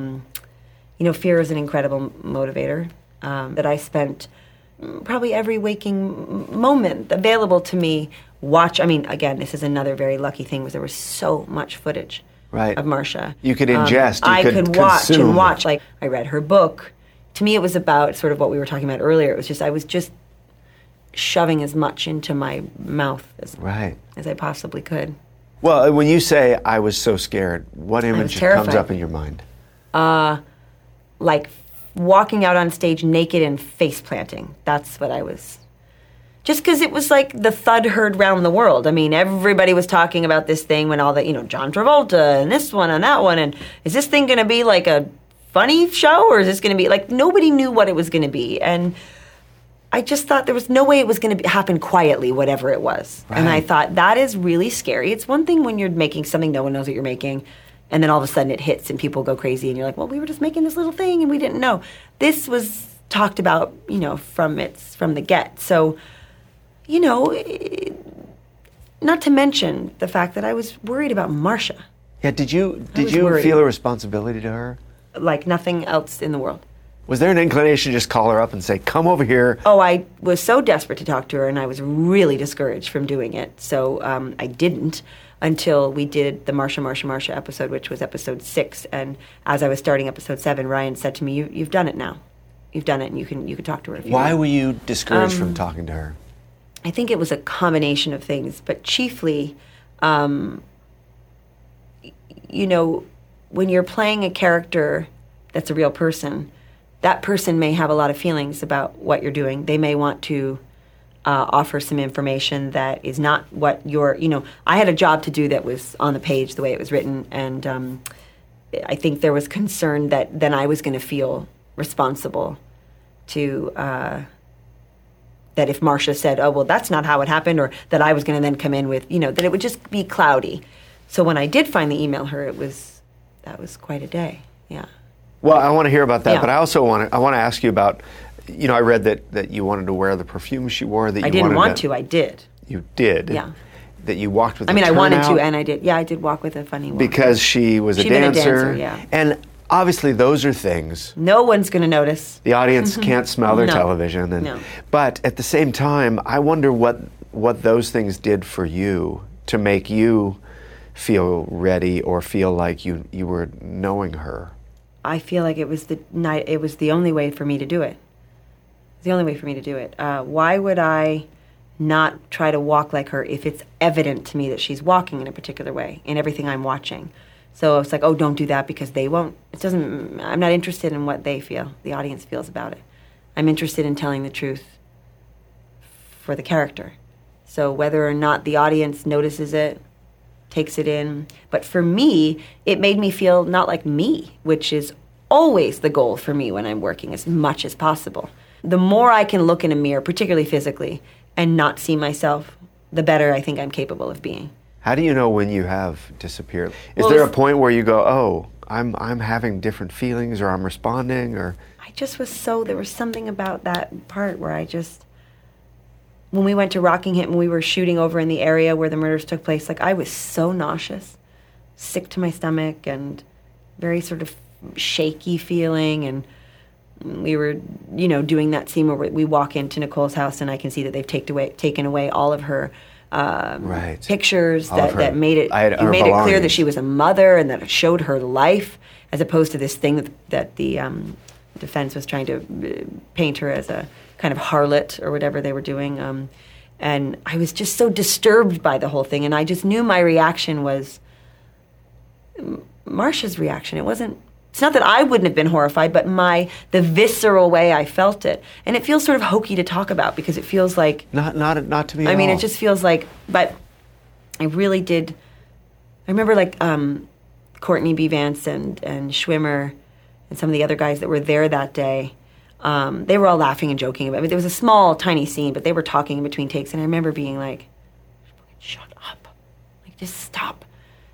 fear is an incredible motivator, that I spent probably every waking moment available to me again, this is another very lucky thing, was there was so much footage of Marcia. You could ingest, I could watch and watch. Like, I read her book. To me, it was about sort of what we were talking about earlier. It was just, I was just shoving as much into my mouth as I possibly could. Well, when you say I was so scared, what image comes up in your mind? Like walking out on stage naked and face planting. That's what I was. Just because it was like the thud heard round the world. I mean, everybody was talking about this thing when all the, John Travolta and this one and that one. And is this thing going to be like a funny show, or is this going to be like, nobody knew what it was going to be. And I just thought there was no way it was going to happen quietly, whatever it was. Right. And I thought, that is really scary. It's one thing when you're making something, no one knows what you're making, and then all of a sudden it hits and people go crazy and you're like, well, we were just making this little thing and we didn't know. This was talked about, from the get. So, not to mention the fact that I was worried about Marcia. Yeah, did you feel a responsibility to her? Like nothing else in the world. Was there an inclination to just call her up and say, come over here? Oh, I was so desperate to talk to her, and I was really discouraged from doing it. So I didn't until we did the Marsha episode, which was episode 6. And as I was starting episode 7, Ryan said to me, "You've done it now. You've done it, and you can talk to her if you want." Why were you discouraged from talking to her? I think it was a combination of things, but chiefly, when you're playing a character that's a real person, that person may have a lot of feelings about what you're doing. They may want to offer some information that is not what you're, I had a job to do that was on the page the way it was written, and I think there was concern that then I was going to feel responsible to, that if Marsha said, oh, well, that's not how it happened, or that I was going to then come in with, that it would just be cloudy. So when I did finally email her, that was quite a day, yeah. Well, I want to hear about that, Yeah. but I also want to ask you about, I read that you wanted to wear the perfume she wore. That I didn't want to. I did. You did? Yeah. That you walked with I wanted to, and I did. Yeah, I did walk with a funny woman. Because she was a She'd been a dancer. dancer, yeah. And obviously those are things. No one's going to notice. The audience can't smell their No. television. No. But at the same time, I wonder what those things did for you to make you feel ready or feel like you were knowing her. I feel like it was the only way for me to do it. The only way for me to do it. Why would I not try to walk like her if it's evident to me that she's walking in a particular way in everything I'm watching? So it's like, oh, don't do that because they won't. I'm not interested in what they feel, the audience feels about it. I'm interested in telling the truth for the character. So whether or not the audience notices it, takes it in. But for me, it made me feel not like me, which is always the goal for me when I'm working as much as possible. The more I can look in a mirror, particularly physically, and not see myself, the better I think I'm capable of being. How do you know when you have disappeared? Is Well, there a point where you go, oh, I'm having different feelings, or I'm responding, or? I just was there was something about that part where when we went to Rockingham, we were shooting over in the area where the murders took place, I was so nauseous, sick to my stomach, and very sort of shaky feeling, and we were, doing that scene where we walk into Nicole's house and I can see that they've taken away all of her Right. pictures All of her- that made it her clear that belongings. she was a mother and that it showed her life, as opposed to this thing that the defense was trying to paint her as a kind of harlot or whatever they were doing. And I was just so disturbed by the whole thing, and I just knew my reaction was Marsha's reaction. It's not that I wouldn't have been horrified, but the visceral way I felt it. And it feels sort of hokey to talk about because it feels like... Not to me I at mean, all. it just feels like... But I really did... I remember Courtney B. Vance and Schwimmer and some of the other guys that were there that day. They were all laughing and joking about it. There was a small, tiny scene, but they were talking in between takes. And I remember being like, shut up. Just stop.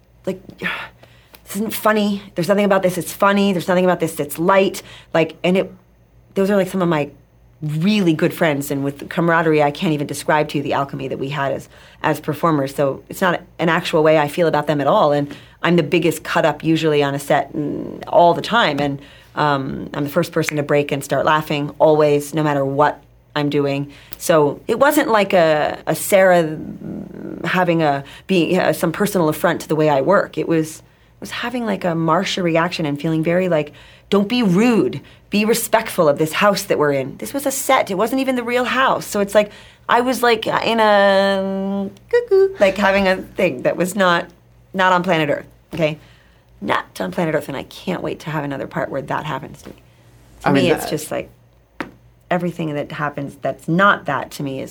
This isn't funny. There's nothing about this that's funny. There's nothing about this that's light. Those are some of my really good friends, and with the camaraderie I can't even describe to you the alchemy that we had as performers. So it's not an actual way I feel about them at all. And I'm the biggest cut up usually on a set all the time. And I'm the first person to break and start laughing always, no matter what I'm doing. So it wasn't like a Sarah having some personal affront to the way I work. It was having a Marsha reaction and feeling very don't be rude, be respectful of this house that we're in. This was a set. It wasn't even the real house. So it's I was in a cuckoo, having a thing that was not on planet Earth, okay? Not on planet Earth, and I can't wait to have another part where that happens to me. To me, it's just everything that happens that's not that to me is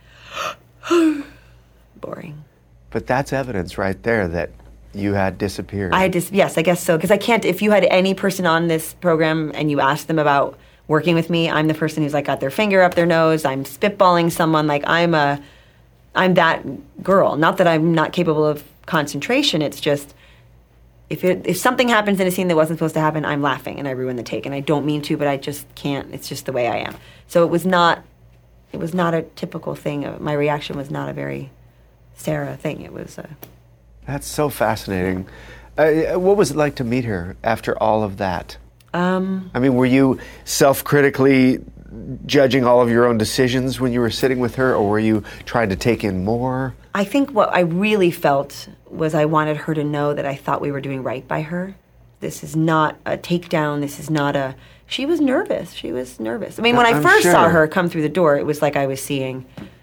boring. But that's evidence right there that you had disappeared. Yes, I guess so. Because I can't, if you had any person on this program and you asked them about working with me, I'm the person who's got their finger up their nose, I'm spitballing someone, I'm that girl. Not that I'm not capable of concentration, it's just, if something happens in a scene that wasn't supposed to happen, I'm laughing and I ruin the take. And I don't mean to, but I just can't. It's just the way I am. So it was not a typical thing. My reaction was not a very Sarah thing. It was That's so fascinating. What was it like to meet her after all of that? I mean, were you self-critically judging all of your own decisions when you were sitting with her, or were you trying to take in more? I think what I really felt was I wanted her to know that I thought we were doing right by her. This is not a takedown. This is not a... She was nervous. She was nervous. I mean, when I first saw her come through the door, it was like I was seeing,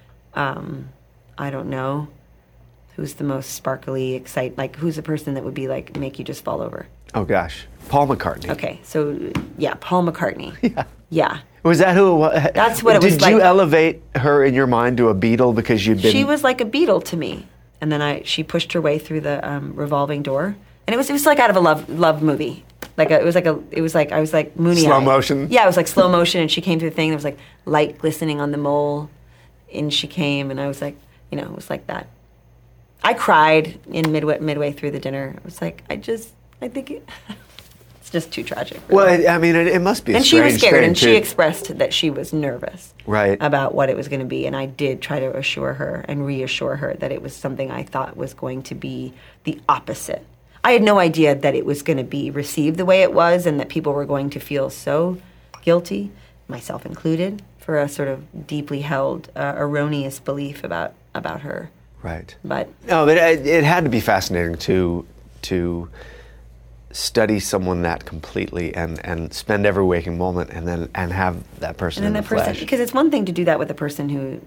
I don't know, who's the most sparkly, exciting, like who's the person that would be like, make you just fall over? Oh, gosh. Paul McCartney. Okay, so yeah, Paul McCartney. Yeah. Yeah. Was that who it was? That's what it was like. Did you elevate her in your mind to a Beatle because you'd been... She was like a Beatle to me. And then she pushed her way through the revolving door. And it was like out of a love movie. I was like moony-eyed. Slow motion? Yeah, it was like slow motion, and she came through the thing. There was like light glistening on the mole. And she came, and I was like, it was like that. I cried in midway through the dinner. I was like, I think it's just too tragic. Really. Well, I mean, it must be. And she was scared, and she expressed that she was nervous, right, about what it was going to be. And I did try to assure her and reassure her that it was something I thought was going to be the opposite. I had no idea that it was going to be received the way it was, and that people were going to feel so guilty, myself included, for a sort of deeply held, erroneous belief about her. Right. But it had to be fascinating to study someone that completely and spend every waking moment and have that person in the flesh. Because it's one thing to do that with a person who,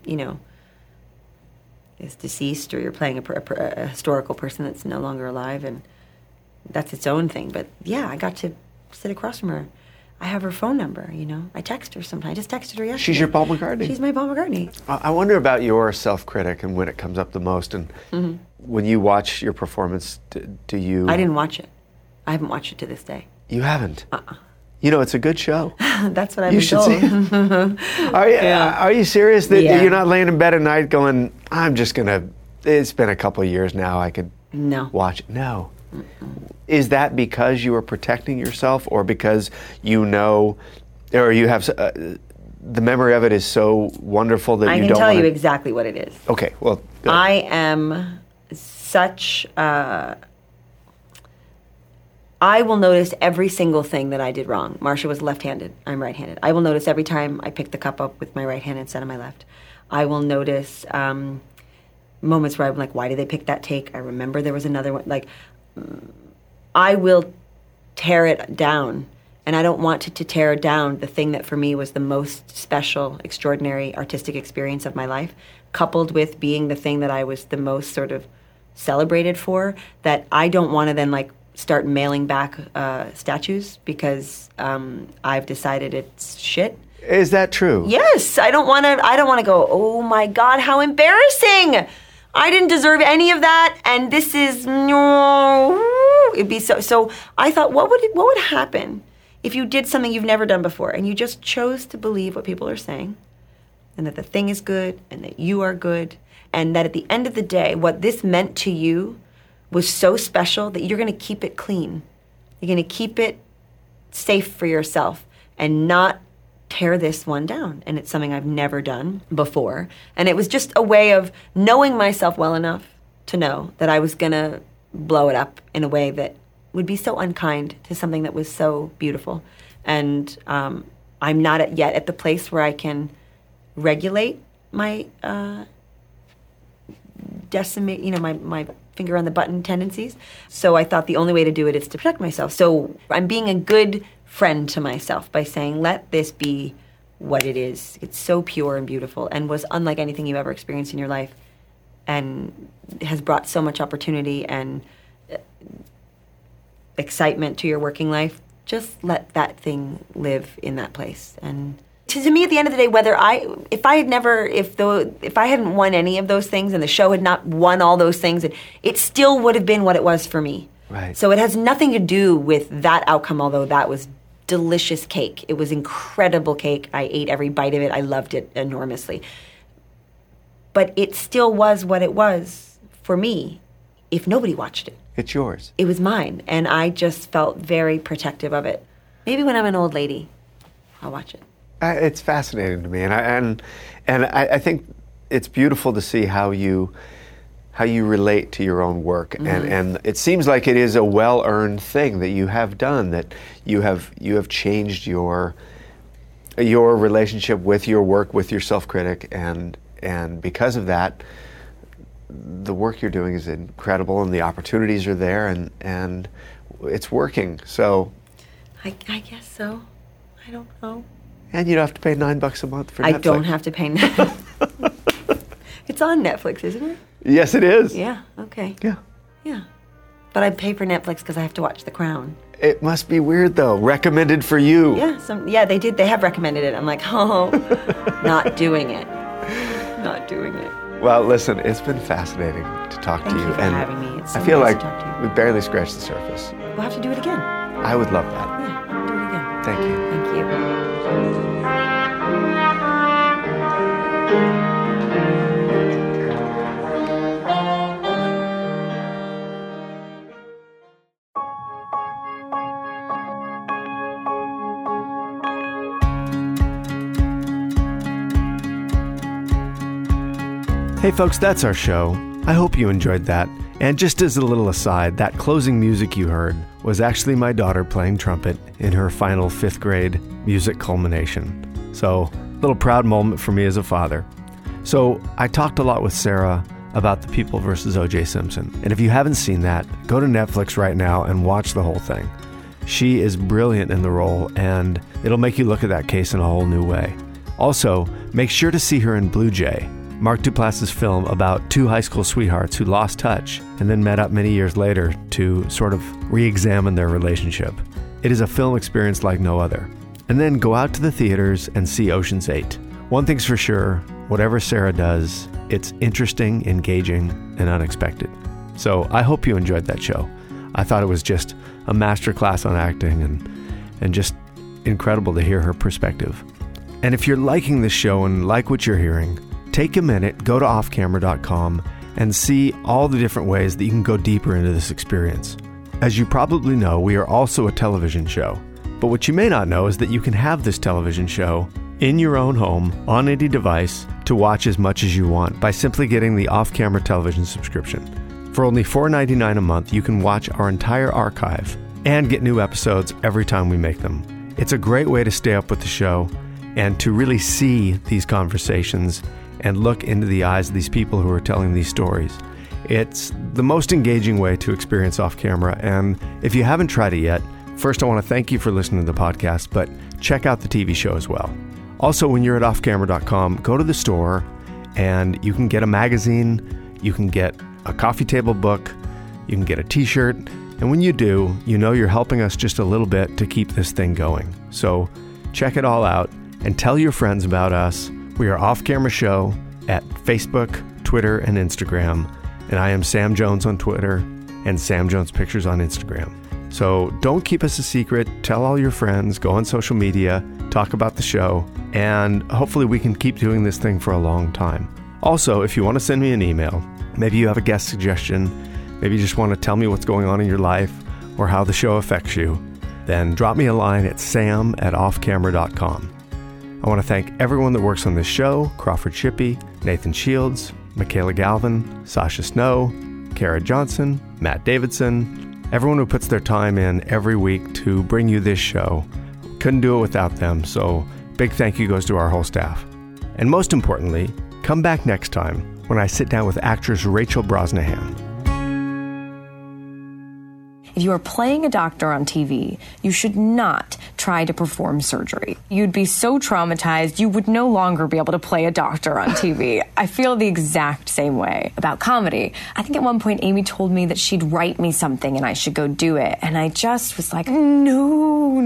is deceased, or you're playing a historical person that's no longer alive, and that's its own thing. But yeah, I got to sit across from her. I have her phone number, I text her sometimes. I just texted her yesterday. She's your Paul McCartney. She's my Paul McCartney. I wonder about your self-critic and when it comes up the most. And when you watch your performance, do you... I didn't watch it. I haven't watched it to this day. You haven't? It's a good show. That's what I've been told. You should see it. Are you serious that you're not laying in bed at night going, I'm just going to... It's been a couple of years now. I could watch it. No. Mm-mm. Is that because you are protecting yourself, or because or you have the memory of it is so wonderful that you don't... I can tell you exactly what it is. Okay, well, good. I am such... I will notice every single thing that I did wrong. Marcia was left-handed. I'm right-handed. I will notice every time I pick the cup up with my right hand instead of my left. I will notice moments where I'm like, why did they pick that take? I remember there was another one. Like, I will tear it down, and I don't want to tear down the thing that for me was the most special, extraordinary artistic experience of my life, coupled with being the thing that I was the most sort of celebrated for, that I don't want to then like start mailing back statues because I've decided it's shit. Is that true? Yes, I don't want to go, oh my God, how embarrassing. I didn't deserve any of that, and this is it'd be so I thought, what would happen if you did something you've never done before, and you just chose to believe what people are saying, and that the thing is good, and that you are good, and that at the end of the day, what this meant to you was so special that you're going to keep it clean. You're going to keep it safe for yourself and not tear this one down. And it's something I've never done before. And it was just a way of knowing myself well enough to know that I was going to blow it up in a way that would be so unkind to something that was so beautiful. And I'm not yet at the place where I can regulate my decimate, my finger on the button tendencies. So I thought the only way to do it is to protect myself. So I'm being a good friend to myself by saying, let this be what it is. It's so pure and beautiful and was unlike anything you've ever experienced in your life, and has brought so much opportunity and excitement to your working life. Just let that thing live in that place. And to me, at the end of the day, if I hadn't won any of those things and the show had not won all those things, it still would have been what it was for me. Right. So it has nothing to do with that outcome, although that was delicious cake. It was incredible cake. I ate every bite of it. I loved it enormously. But it still was what it was for me if nobody watched it. It's yours. It was mine, and I just felt very protective of it. Maybe when I'm an old lady, I'll watch it. It's fascinating to me, and I think it's beautiful to see how how you relate to your own work, and it seems like it is a well-earned thing that you have done, that you have changed your relationship with your work, with your self-critic, and because of that, the work you're doing is incredible, and the opportunities are there, and it's working. So I guess so. I don't know. And you don't have to pay $9 a month for Netflix. I don't have to pay. It's on Netflix, isn't it? Yes, it is. Yeah. Okay. Yeah. But I pay for Netflix because I have to watch The Crown. It must be weird, though. Recommended for you. Yeah. They did. They have recommended it. I'm like, oh, not doing it. Not doing it. Well, listen, it's been fascinating to talk to you. Thank you for having me. It's so I feel nice like to talk to you. we barely scratched the surface. We'll have to do it again. I would love that. Yeah, we'll do it again. Thank you. Thank you. Hey folks, that's our show. I hope you enjoyed that. And just as a little aside, that closing music you heard was actually my daughter playing trumpet in her final 5th grade music culmination. So, a little proud moment for me as a father. So, I talked a lot with Sarah about The People vs. O.J. Simpson. And if you haven't seen that, go to Netflix right now and watch the whole thing. She is brilliant in the role, and it'll make you look at that case in a whole new way. Also, make sure to see her in Blue Jay, Mark Duplass's film about 2 high school sweethearts who lost touch and then met up many years later to sort of re-examine their relationship. It is a film experience like no other. And then go out to the theaters and see Ocean's 8. One thing's for sure, whatever Sarah does, it's interesting, engaging, and unexpected. So I hope you enjoyed that show. I thought it was just a masterclass on acting and just incredible to hear her perspective. And if you're liking this show and like what you're hearing, take a minute, go to offcamera.com and see all the different ways that you can go deeper into this experience. As you probably know, we are also a television show. But what you may not know is that you can have this television show in your own home, on any device, to watch as much as you want by simply getting the Off-Camera television subscription. For only $4.99 a month, you can watch our entire archive and get new episodes every time we make them. It's a great way to stay up with the show and to really see these conversations and look into the eyes of these people who are telling these stories. It's the most engaging way to experience Off-Camera, and if you haven't tried it yet, first I want to thank you for listening to the podcast, but check out the TV show as well. Also, when you're at offcamera.com, go to the store and you can get a magazine, you can get a coffee table book, you can get a t-shirt, and when you do, you know you're helping us just a little bit to keep this thing going. So check it all out and tell your friends about us. We are Off-Camera Show at Facebook, Twitter, and Instagram. And I am Sam Jones on Twitter and Sam Jones Pictures on Instagram. So don't keep us a secret. Tell all your friends. Go on social media. Talk about the show. And hopefully we can keep doing this thing for a long time. Also, if you want to send me an email, maybe you have a guest suggestion, maybe you just want to tell me what's going on in your life or how the show affects you, then drop me a line at sam@offcamera.com. I want to thank everyone that works on this show: Crawford Shippey, Nathan Shields, Michaela Galvin, Sasha Snow, Kara Johnson, Matt Davidson, everyone who puts their time in every week to bring you this show. Couldn't do it without them, so big thank you goes to our whole staff. And most importantly, come back next time when I sit down with actress Rachel Brosnahan. If you are playing a doctor on TV, you should not try to perform surgery. You'd be so traumatized, you would no longer be able to play a doctor on TV. I feel the exact same way about comedy. I think at one point Amy told me that she'd write me something and I should go do it. And I just was like, no,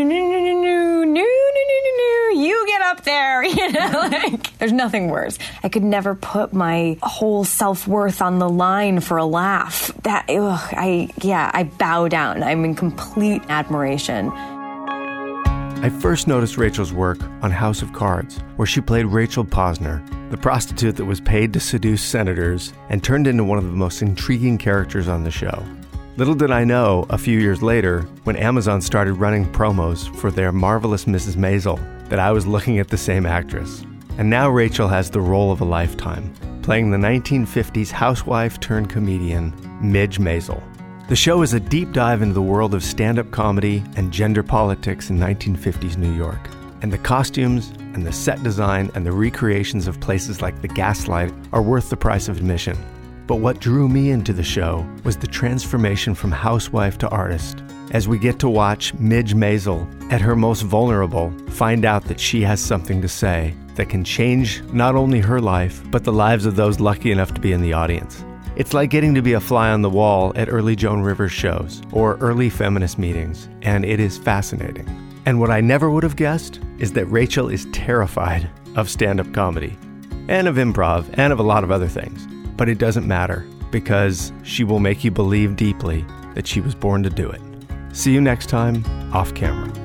you get up there, like, there's nothing worse. I could never put my whole self-worth on the line for a laugh. I bow down. I'm in complete admiration. I first noticed Rachel's work on House of Cards, where she played Rachel Posner, the prostitute that was paid to seduce senators and turned into one of the most intriguing characters on the show. Little did I know, a few years later, when Amazon started running promos for their Marvelous Mrs. Maisel, that I was looking at the same actress. And now Rachel has the role of a lifetime. playing the 1950s housewife turned comedian Midge Maisel. The show is a deep dive into the world of stand-up comedy and gender politics in 1950s New York. And the costumes and the set design and the recreations of places like the Gaslight are worth the price of admission. But what drew me into the show was the transformation from housewife to artist, as we get to watch Midge Maisel, at her most vulnerable, find out that she has something to say that can change not only her life, but the lives of those lucky enough to be in the audience. It's like getting to be a fly on the wall at early Joan Rivers shows or early feminist meetings, and it is fascinating. And what I never would have guessed is that Rachel is terrified of stand-up comedy, and of improv, and of a lot of other things. But it doesn't matter, because she will make you believe deeply that she was born to do it. See you next time, Off Camera.